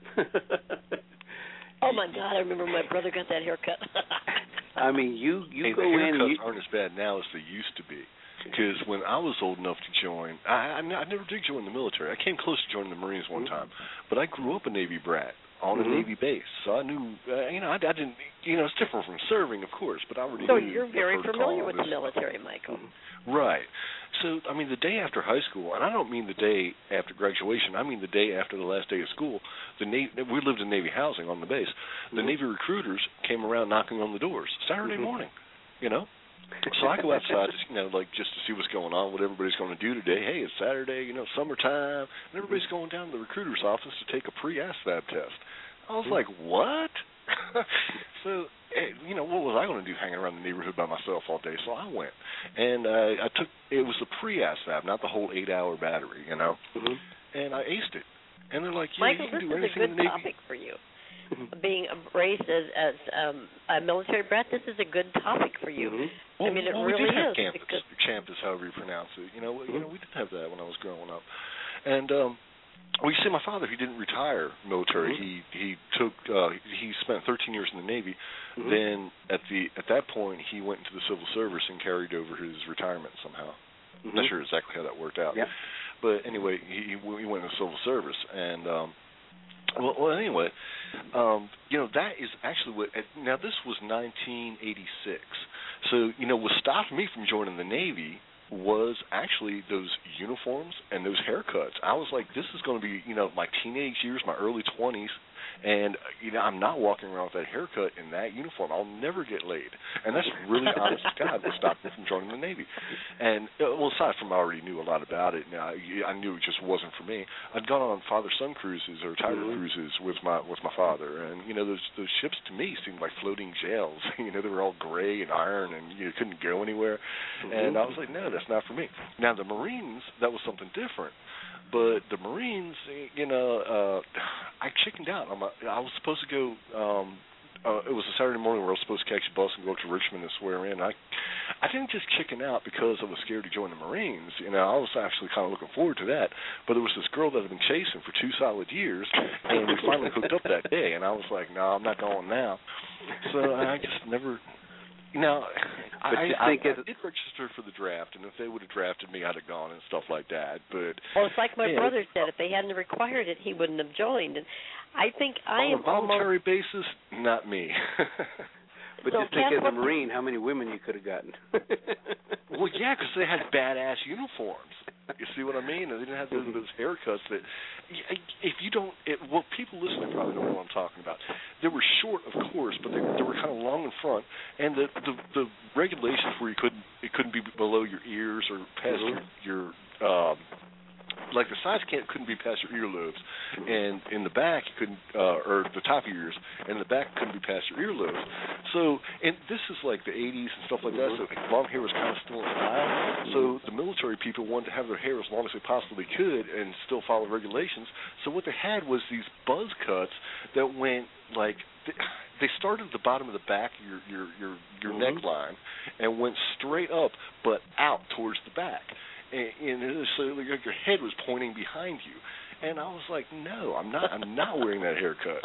Oh my God! I remember my brother got that haircut. I mean, you you hey, go the in. Haircuts you, aren't as bad now as they used to be. Because when I was old enough to join, I, I, I never did join the military. I came close to joining the Marines one mm-hmm. time, but I grew up a Navy brat on mm-hmm. a Navy base, so I knew, uh, you know, I, I didn't, you know, it's different from serving, of course, but I already so knew. So you're very familiar with this. the military, Michael. Right. So, I mean, the day after high school, and I don't mean the day after graduation, I mean the day after the last day of school, the Navy, we lived in Navy housing on the base. The mm-hmm. Navy recruiters came around knocking on the doors Saturday mm-hmm. morning, you know. So I go outside, you know, like just to see what's going on, what everybody's going to do today. Hey, it's Saturday, you know, summertime, and everybody's going down to the recruiter's office to take a pre-A S V A B test. I was like, what? So, you know, what was I going to do hanging around the neighborhood by myself all day? So I went, and uh, I took, it was the pre-A S V A B, not the whole eight-hour battery, you know, mm-hmm. and I aced it. And they're like, yeah, Michael, you can do this is anything a good in the Navy. topic for you. Being raised as, as um, a military brat, this is a good topic for you. Mm-hmm. I Well, mean, it well, really we did have is. campus, because... campus, however you pronounce it. You know, mm-hmm. you know, we did have that when I was growing up. And um, well, you see, my father, he didn't retire military. Mm-hmm. He he took uh, he spent thirteen years in the Navy. Mm-hmm. Then at the at that point, he went into the civil service and carried over his retirement somehow. Mm-hmm. I'm not sure exactly how that worked out. Yeah. But anyway, he he went into civil service and. Um, Well, well, anyway, um, you know, that is actually what, now this was nineteen eighty-six. So, you know, what stopped me from joining the Navy was actually those uniforms and those haircuts. I was like, this is going to be, you know, my teenage years, my early twenties, And, you know, I'm not walking around with that haircut in that uniform. I'll never get laid. And that's really, honest to God, what stopped me from joining the Navy. And, uh, well, aside from I already knew a lot about it, and I, I knew it just wasn't for me. I'd gone on father-son cruises or tiger mm-hmm. cruises with my with my father. And, you know, those those ships to me seemed like floating jails. You know, they were all gray and iron and you couldn't go anywhere. Mm-hmm. And I was like, no, that's not for me. Now, the Marines, that was something different. But the Marines, you know, uh, I chickened out. I'm a, I was supposed to go. Um, uh, it was a Saturday morning where I was supposed to catch a bus and go up to Richmond and swear in. I, I didn't just chicken out because I was scared to join the Marines. You know, I was actually kind of looking forward to that. But there was this girl that I'd been chasing for two solid years, and we finally hooked up that day. And I was like, no, I'm not going now. So I just never. You know, but I, you I, think I, it, I did register for the draft, and if they would have drafted me, I'd have gone and stuff like that. But well, it's like my yeah, brother said: if they hadn't required it, he wouldn't have joined. And I think I on am a voluntary almost, basis, not me. But so just think, as a what, Marine, how many women you could have gotten? Well, yeah, because they had badass uniforms. You see what I mean? And they didn't have those, those haircuts that, if you don't, it, well, people listening probably know what I'm talking about. They were short, of course, but they, they were kind of long in front, and the the, the regulations where you couldn't, it couldn't be below your ears or past mm-hmm. your, your um, like the size can't couldn't be past your earlobes, and in the back you couldn't, uh, or the top of your ears, and in the back couldn't be past your earlobes. So, and this is like the eighties and stuff like that. So long hair was kind of still in style. So the military people wanted to have their hair as long as they possibly could and still follow regulations. So what they had was these buzz cuts that went like. They started at the bottom of the back of your your your, your mm-hmm. neckline and went straight up, but out towards the back. And, and it was, so like your head was pointing behind you, and I was like, "No, I'm not. I'm not wearing that haircut."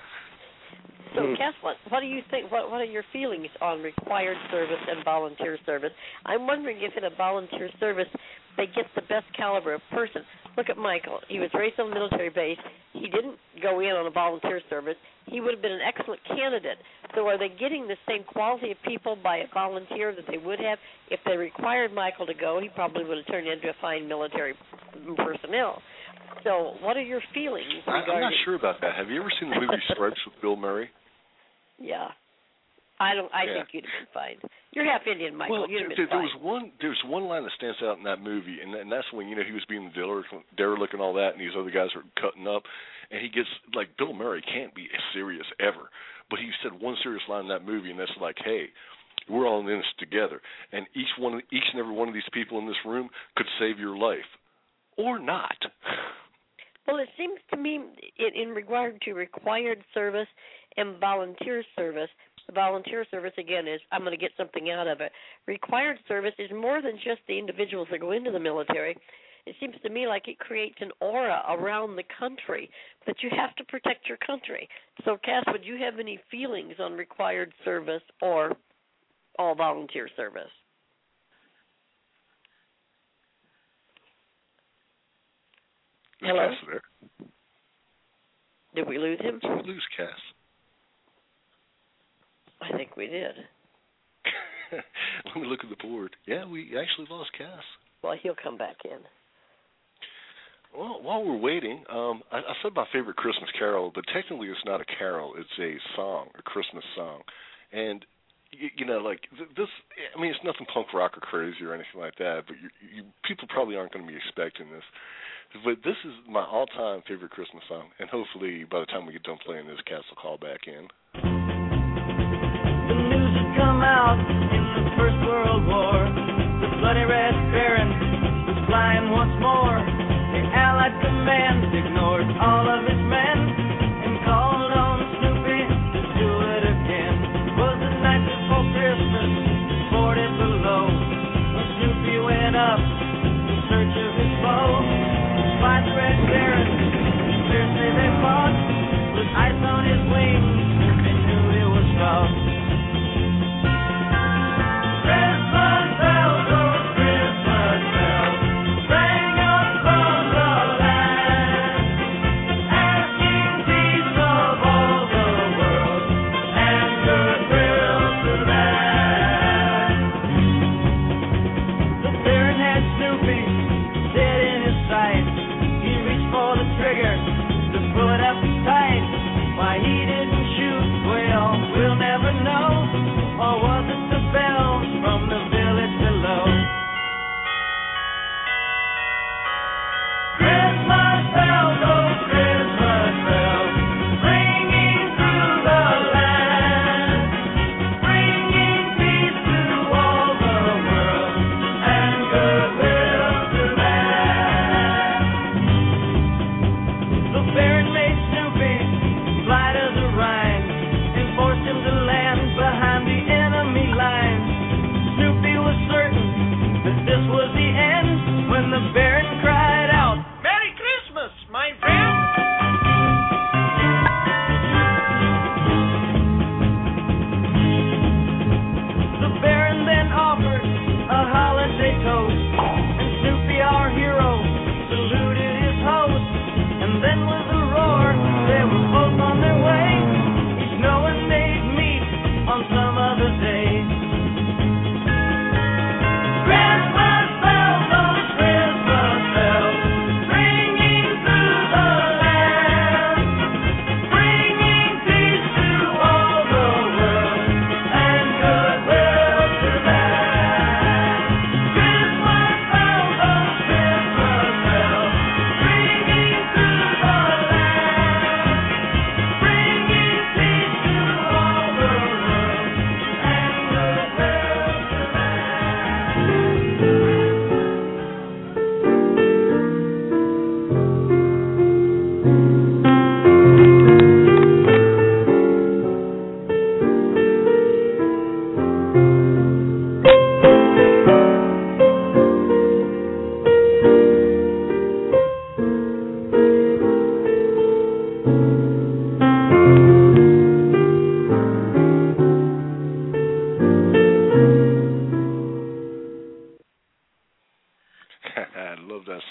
So, Cass, what what do you think? What what are your feelings on required service and volunteer service? I'm wondering if in a volunteer service they get the best caliber of person. Look at Michael. He was raised on a military base. He didn't go in on a volunteer service. He would have been an excellent candidate. So are they getting the same quality of people by a volunteer that they would have? If they required Michael to go, he probably would have turned into a fine military personnel. So what are your feelings? I, I'm not sure about that. Have you ever seen the movie Stripes with Bill Murray? Yeah. I don't. I yeah. think you'd have been fine. You're half Indian, Michael. Well, you'd have there, been there fine. was one. There's one line that stands out in that movie, and, and that's when you know he was being the derelict, derelict and all that, and these other guys are cutting up, and he gets like Bill Murray can't be serious ever, but he said one serious line in that movie, and that's like, hey, we're all in this together, and each one, each and every one of these people in this room could save your life, or not. Well, it seems to me, in, in regard to required service and volunteer service. Volunteer service, again, is I'm going to get something out of it. Required service is more than just the individuals that go into the military. It seems to me like it creates an aura around the country that you have to protect your country. So, Cass, would you have any feelings on required service or all volunteer service? Hello? Cass there. Did we lose him? Did we lose Cass? I think we did. Let me look at the board. Yeah, we actually lost Cass. Well, he'll come back in. Well, while we're waiting, um, I, I said my favorite Christmas carol, but technically it's not a carol. It's a song, a Christmas song. And, you, you know, like, th- this, I mean, it's nothing punk rock or crazy or anything like that, but you, you, people probably aren't going to be expecting this. But this is my all-time favorite Christmas song, and hopefully by the time we get done playing this, Cass will call back in. The news had come out in the First World War. The bloody Red Baron was flying once more. The Allied command ignored all of his men and called on Snoopy to do it again. It was the night before Christmas, forty below, when Snoopy went up in search of his foe. Despite the Red Baron, fiercely they fought, with ice on his wings, they knew he was lost. Christmas bells, oh Christmas bells, ring up from the land.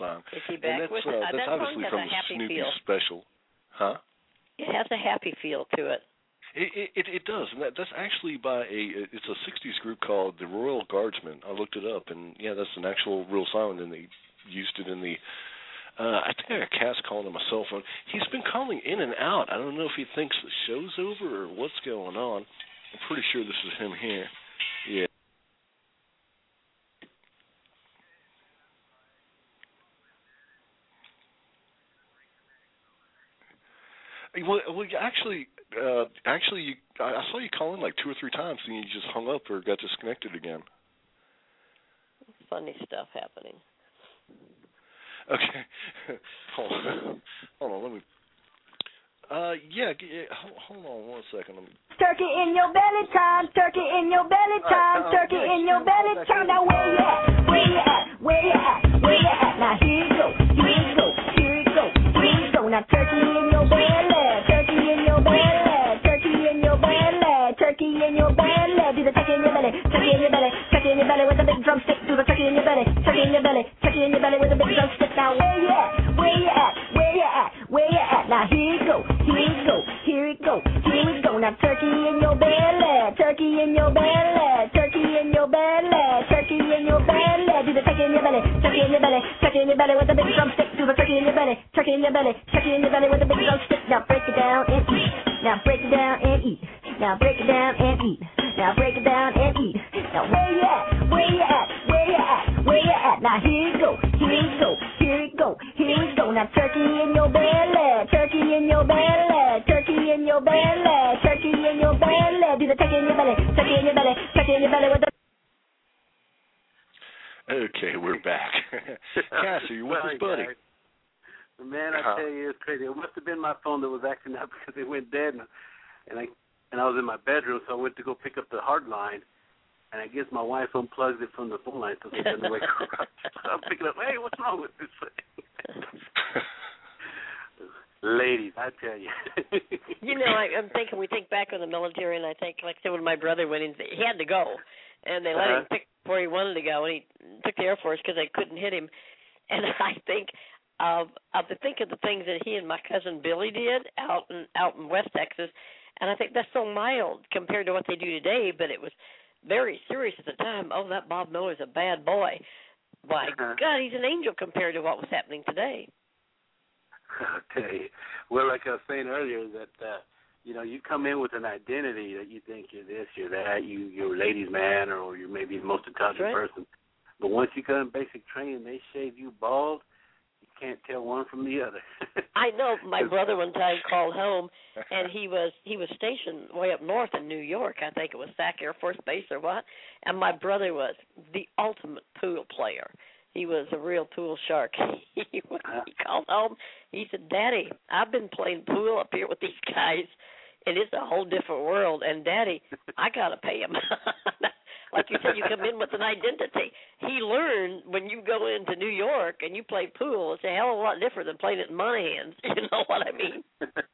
song. Is he And back that's, with uh, it? that's That obviously song has from a the happy Snoopy feel. special. Huh? It has a happy feel to it. It, it it does, and that, that's actually by a it's a sixties group called the Royal Guardsmen. I looked it up, and yeah, that's an actual real song, and they used it in the. Uh, I think I got Cass calling on my cell phone. He's been calling in and out. I don't know if he thinks the show's over or what's going on. I'm pretty sure this is him here. Yeah. Well, well, actually, uh, actually, you, I, I saw you call in like two or three times, and you just hung up or got disconnected again. Funny stuff happening. Okay, hold on, hold on, let me. Uh, yeah, g- hold, hold on one second. I'm... Turkey in your belly time, turkey in your belly time, right, turkey um, in your belly time. Now where you at? Where you at? Where you at? Where you at? Now here you go, here you go, here you go, here you go. Now turkey in your belly, turkey in your belly, turkey in your belly, turkey in your belly. Do the turkey in your belly, turkey in your belly, turkey in your belly with a big drumstick. Do the turkey in your belly, turkey in your belly, turkey in your belly with a big drumstick. Now where you at? Where you at? Where you at? Where you at? Now here you go, here you go, here you go, here we go. Now turkey in your belly, turkey in your belly, turkey in your belly, turkey in your belly. Do the turkey in your belly, turkey in your belly, turkey in your belly with a big drumstick. Do the turkey in your belly, turkey in your belly, turkey in your belly with a big drumstick. Now break it down and eat. Now break it down and eat. Now break it down and eat. Now break it down and eat. Now where you at? Where you at? Where you at? Where you at? Now here you go, here you go, here you go, here we go. Now turkey in your belly, turkey in your belly, turkey in your belly, turkey in your belly. Do the turkey in your belly, turkey in your belly, turkey in your belly with the. Okay, we're back. Cass, are you with us, buddy? Guys. Man, I Uh-huh. tell you, it's crazy. It must have been my phone that was acting up because it went dead, and, and I and I was in my bedroom, so I went to go pick up the hard line, and I guess my wife unplugged it from the phone line, so she doesn't wake up. I'm picking up. Hey, what's wrong with this thing? Ladies, I tell you. You know, I, I'm thinking, we think back on the military, and I think, like I said, when my brother went in, he had to go, and they let Uh-huh. him pick where he wanted to go, and he took the Air Force because they couldn't hit him. And I think of, of the think of the things that he and my cousin Billy did out in out in West Texas, and I think that's so mild compared to what they do today, but it was very serious at the time. Oh, that Bob Miller's a bad boy. My Uh-huh. God, he's an angel compared to what was happening today. I'll tell you. Well, like I was saying earlier, that uh, you know, you come in with an identity that you think you're this, you're that, you you're a ladies' man, or you're maybe the most intelligent Right. person. But once you go in basic training, they shave you bald. You can't tell one from the other. I know my brother one time called home, and he was he was stationed way up north in New York. I think it was Sac Air Force Base or what. And my brother was the ultimate pool player. He was a real pool shark. he, he called home. He said, "Daddy, I've been playing pool up here with these guys, and it's a whole different world. And Daddy, I gotta pay him." Like you said, you come in with an identity. He learned when you go into New York and you play pool, it's a hell of a lot different than playing it in Monahans. You know what I mean?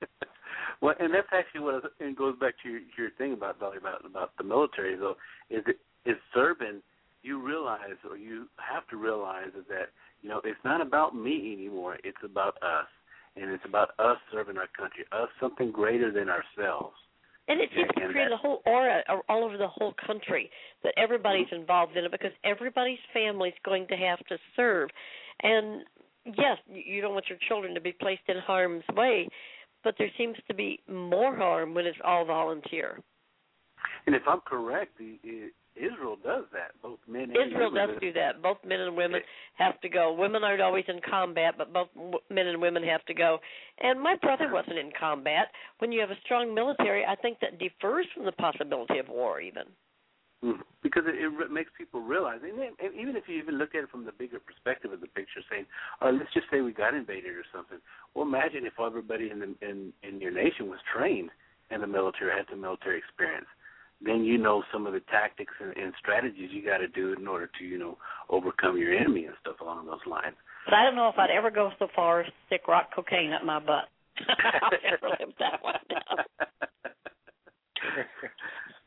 Well, and that's actually what it goes back to your, your thing about Dolly, about about the military, though, is it is serving. You realize, or you have to realize, is that you know it's not about me anymore. It's about us, and it's about us serving our country, us something greater than ourselves. And it seems to And create that- a whole aura all over the whole country that everybody's involved in it because everybody's family's going to have to serve. And, yes, you don't want your children to be placed in harm's way, but there seems to be more harm when it's all volunteer. And if I'm correct, the, the, Israel does that, both men and Israel women. does do that. Both men and women have to go. Women aren't always in combat, but both w- men and women have to go. And my brother wasn't in combat. When you have a strong military, I think that defers from the possibility of war even. Mm-hmm. Because it, it re- makes people realize, and, then, and even if you even look at it from the bigger perspective of the picture, saying, all right, let's just say we got invaded or something. Well, imagine if everybody in, the, in, in your nation was trained in the military, had some military experience. Then you know some of the tactics and, and strategies you got to do in order to, you know, overcome your enemy and stuff along those lines. But I don't know if I'd ever go so far as stick rock cocaine up my butt. I'll never live that one down.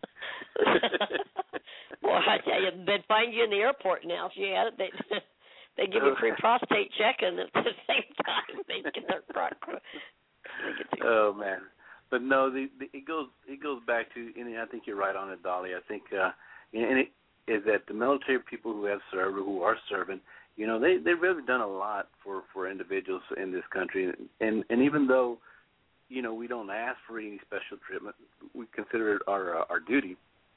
Boy, I tell you, they'd find you in the airport now if you had it. They'd, they give you free prostate checking at the same time. They get their pro- Oh man, but no, the, the, it goes it goes back to, and I think you're right on it, Dolly. I think, uh, and it is that the military people who have served or who are serving, you know, they they've really done a lot for, for individuals in this country, and and even though, you know, we don't ask for any special treatment, we consider it our uh, our duty.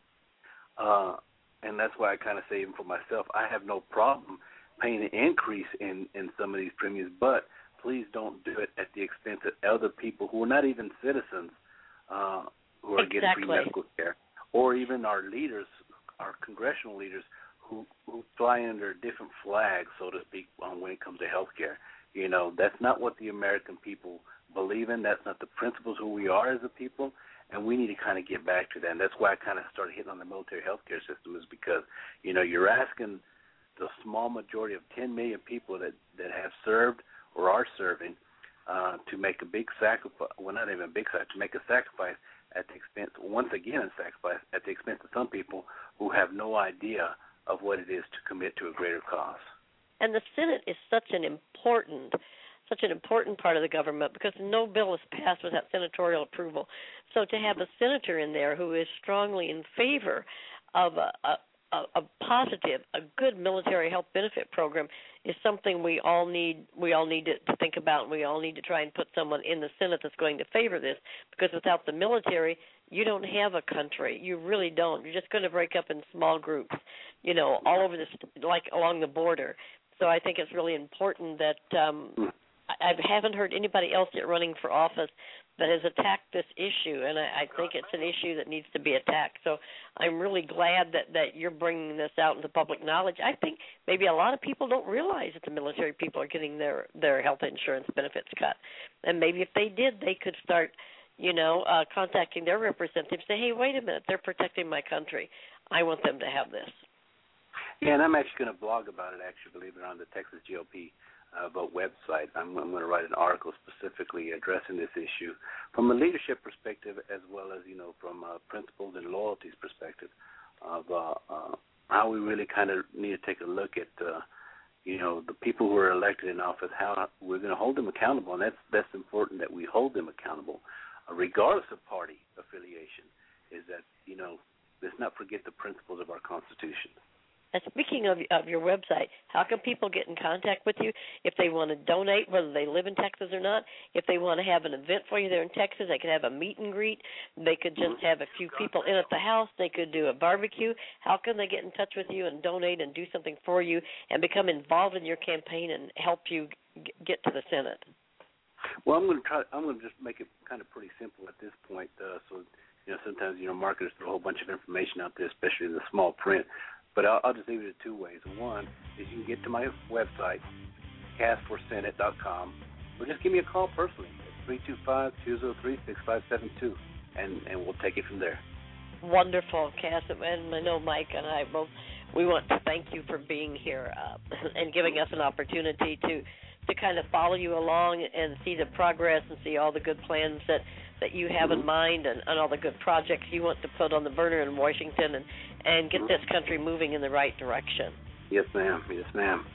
Uh, and that's why I kind of say, even for myself, I have no problem paying an increase in, in some of these premiums, but please don't do it at the expense of other people who are not even citizens, uh, who are exactly. getting free medical care, or even our leaders, our congressional leaders, who, who fly under different flags, so to speak, um, when it comes to health care. You know, that's not what the American people believe in. That's not the principles who we are as a people, and we need to kind of get back to that. And that's why I kind of started hitting on the military health care system, is because, you know, you're asking the small majority of ten million people that, that have served or are serving uh, to make a big sacrifice, well, not even a big sacrifice, to make a sacrifice at the expense, once again, a sacrifice at the expense of some people who have no idea of what it is to commit to a greater cause. And the Senate is such an important, such an important part of the government, because no bill is passed without senatorial approval. So to have a senator in there who is strongly in favor of a, a A, a positive, a good military health benefit program is something we all need. We all need to, to think about, and we all need to try and put someone in the Senate that's going to favor this. Because without the military, you don't have a country. You really don't. You're just going to break up in small groups, you know, all over this, like along the border. So I think it's really important that um, I, I haven't heard anybody else yet running for office that has attacked this issue, and I, I think it's an issue that needs to be attacked. So I'm really glad that, that you're bringing this out into public knowledge. I think maybe a lot of people don't realize that the military people are getting their, their health insurance benefits cut. And maybe if they did, they could start, you know, uh, contacting their representatives, say, hey, wait a minute, they're protecting my country. I want them to have this. Yeah, and I'm actually going to blog about it, actually, believe it or not, on the Texas G O P Uh, vote website. I'm, I'm going to write an article specifically addressing this issue from a leadership perspective, as well as, you know, from a principles and loyalties perspective of uh, uh, how we really kind of need to take a look at, uh, you know, the people who are elected in office, how we're going to hold them accountable, and that's that's important that we hold them accountable, uh, regardless of party affiliation. Is that, you know, let's not forget the principles of our Constitution. And speaking of, of your website, how can people get in contact with you if they want to donate, whether they live in Texas or not? If they want to have an event for you there in Texas, they could have a meet and greet. They could just have a few people in at the house. They could do a barbecue. How can they get in touch with you and donate and do something for you and become involved in your campaign and help you g- get to the Senate? Well, I'm going to try. I'm going to just make it kind of pretty simple at this point. Uh, so, you know, sometimes, you know, marketers throw a whole bunch of information out there, especially in the small print. But I'll, I'll just leave it in two ways. One is you can get to my website, cast for senate dot com, or just give me a call personally at three two five, two zero three, six five seven two, and, and we'll take it from there. Wonderful, Cass. And I know Mike and I both, we want to thank you for being here uh, and giving us an opportunity to, to kind of follow you along and see the progress and see all the good plans that, that you have mm-hmm. in mind and, and all the good projects you want to put on the burner in Washington and, and get mm-hmm. this country moving in the right direction. Yes, ma'am. Yes, ma'am.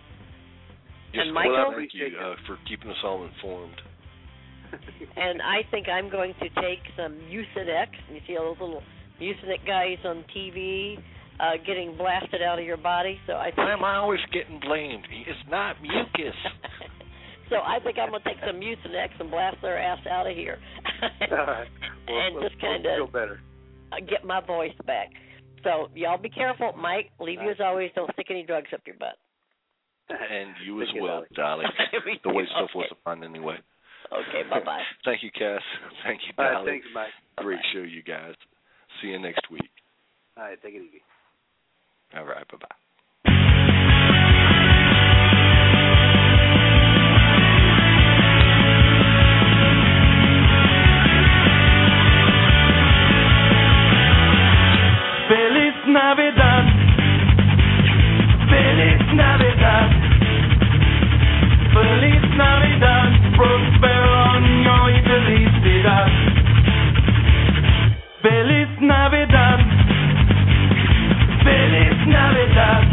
Yes, and Michael, well, thank you uh, for keeping us all informed. And I think I'm going to take some Mucinex. You see all those little Mucinex guys on T V uh, getting blasted out of your body. So I think Why am I always getting blamed? It's not mucus. So I think I'm going to take some Mucinex and blast their ass out of here. All right. Well, and well, just kind of get my voice back. So y'all be careful. Mike, leave you as always. Don't stick any drugs up your butt. And you as well, Dolly. The way stuff was fun anyway. Okay, bye-bye. Thank you, Cass. Thank you, All Dolly. right, thanks, Mike. Great Bye-bye. show, you guys. See you next week. All right, take it easy. All right, bye-bye. Feliz Navidad, Feliz Navidad, Feliz Navidad, prospero año y felicidad. Feliz Navidad, Feliz Navidad,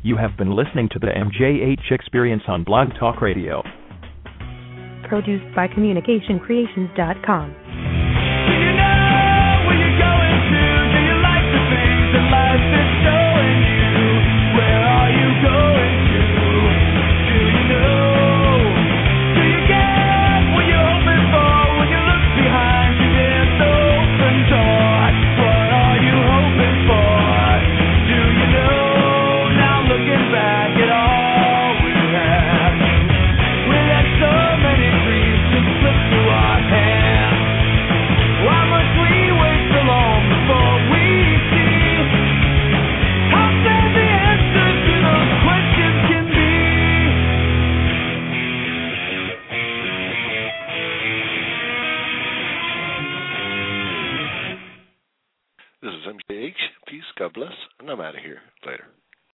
You have been listening to the M J H Experience on Blog Talk Radio. Produced by communication creations dot com. Do you know where you're going to? Do you like the things that life is showing you? Where are you going to? Do you know? Do you get what you're hoping for when you look behind you? There's the open door. What are you hoping for? Do you know? Now looking back at all we had, we had so many dreams just slip through our hands. Why must we wait so long before we see how sad the answer to those questions can be? This is M J H. Peace, God bless, and I'm out of here. Later.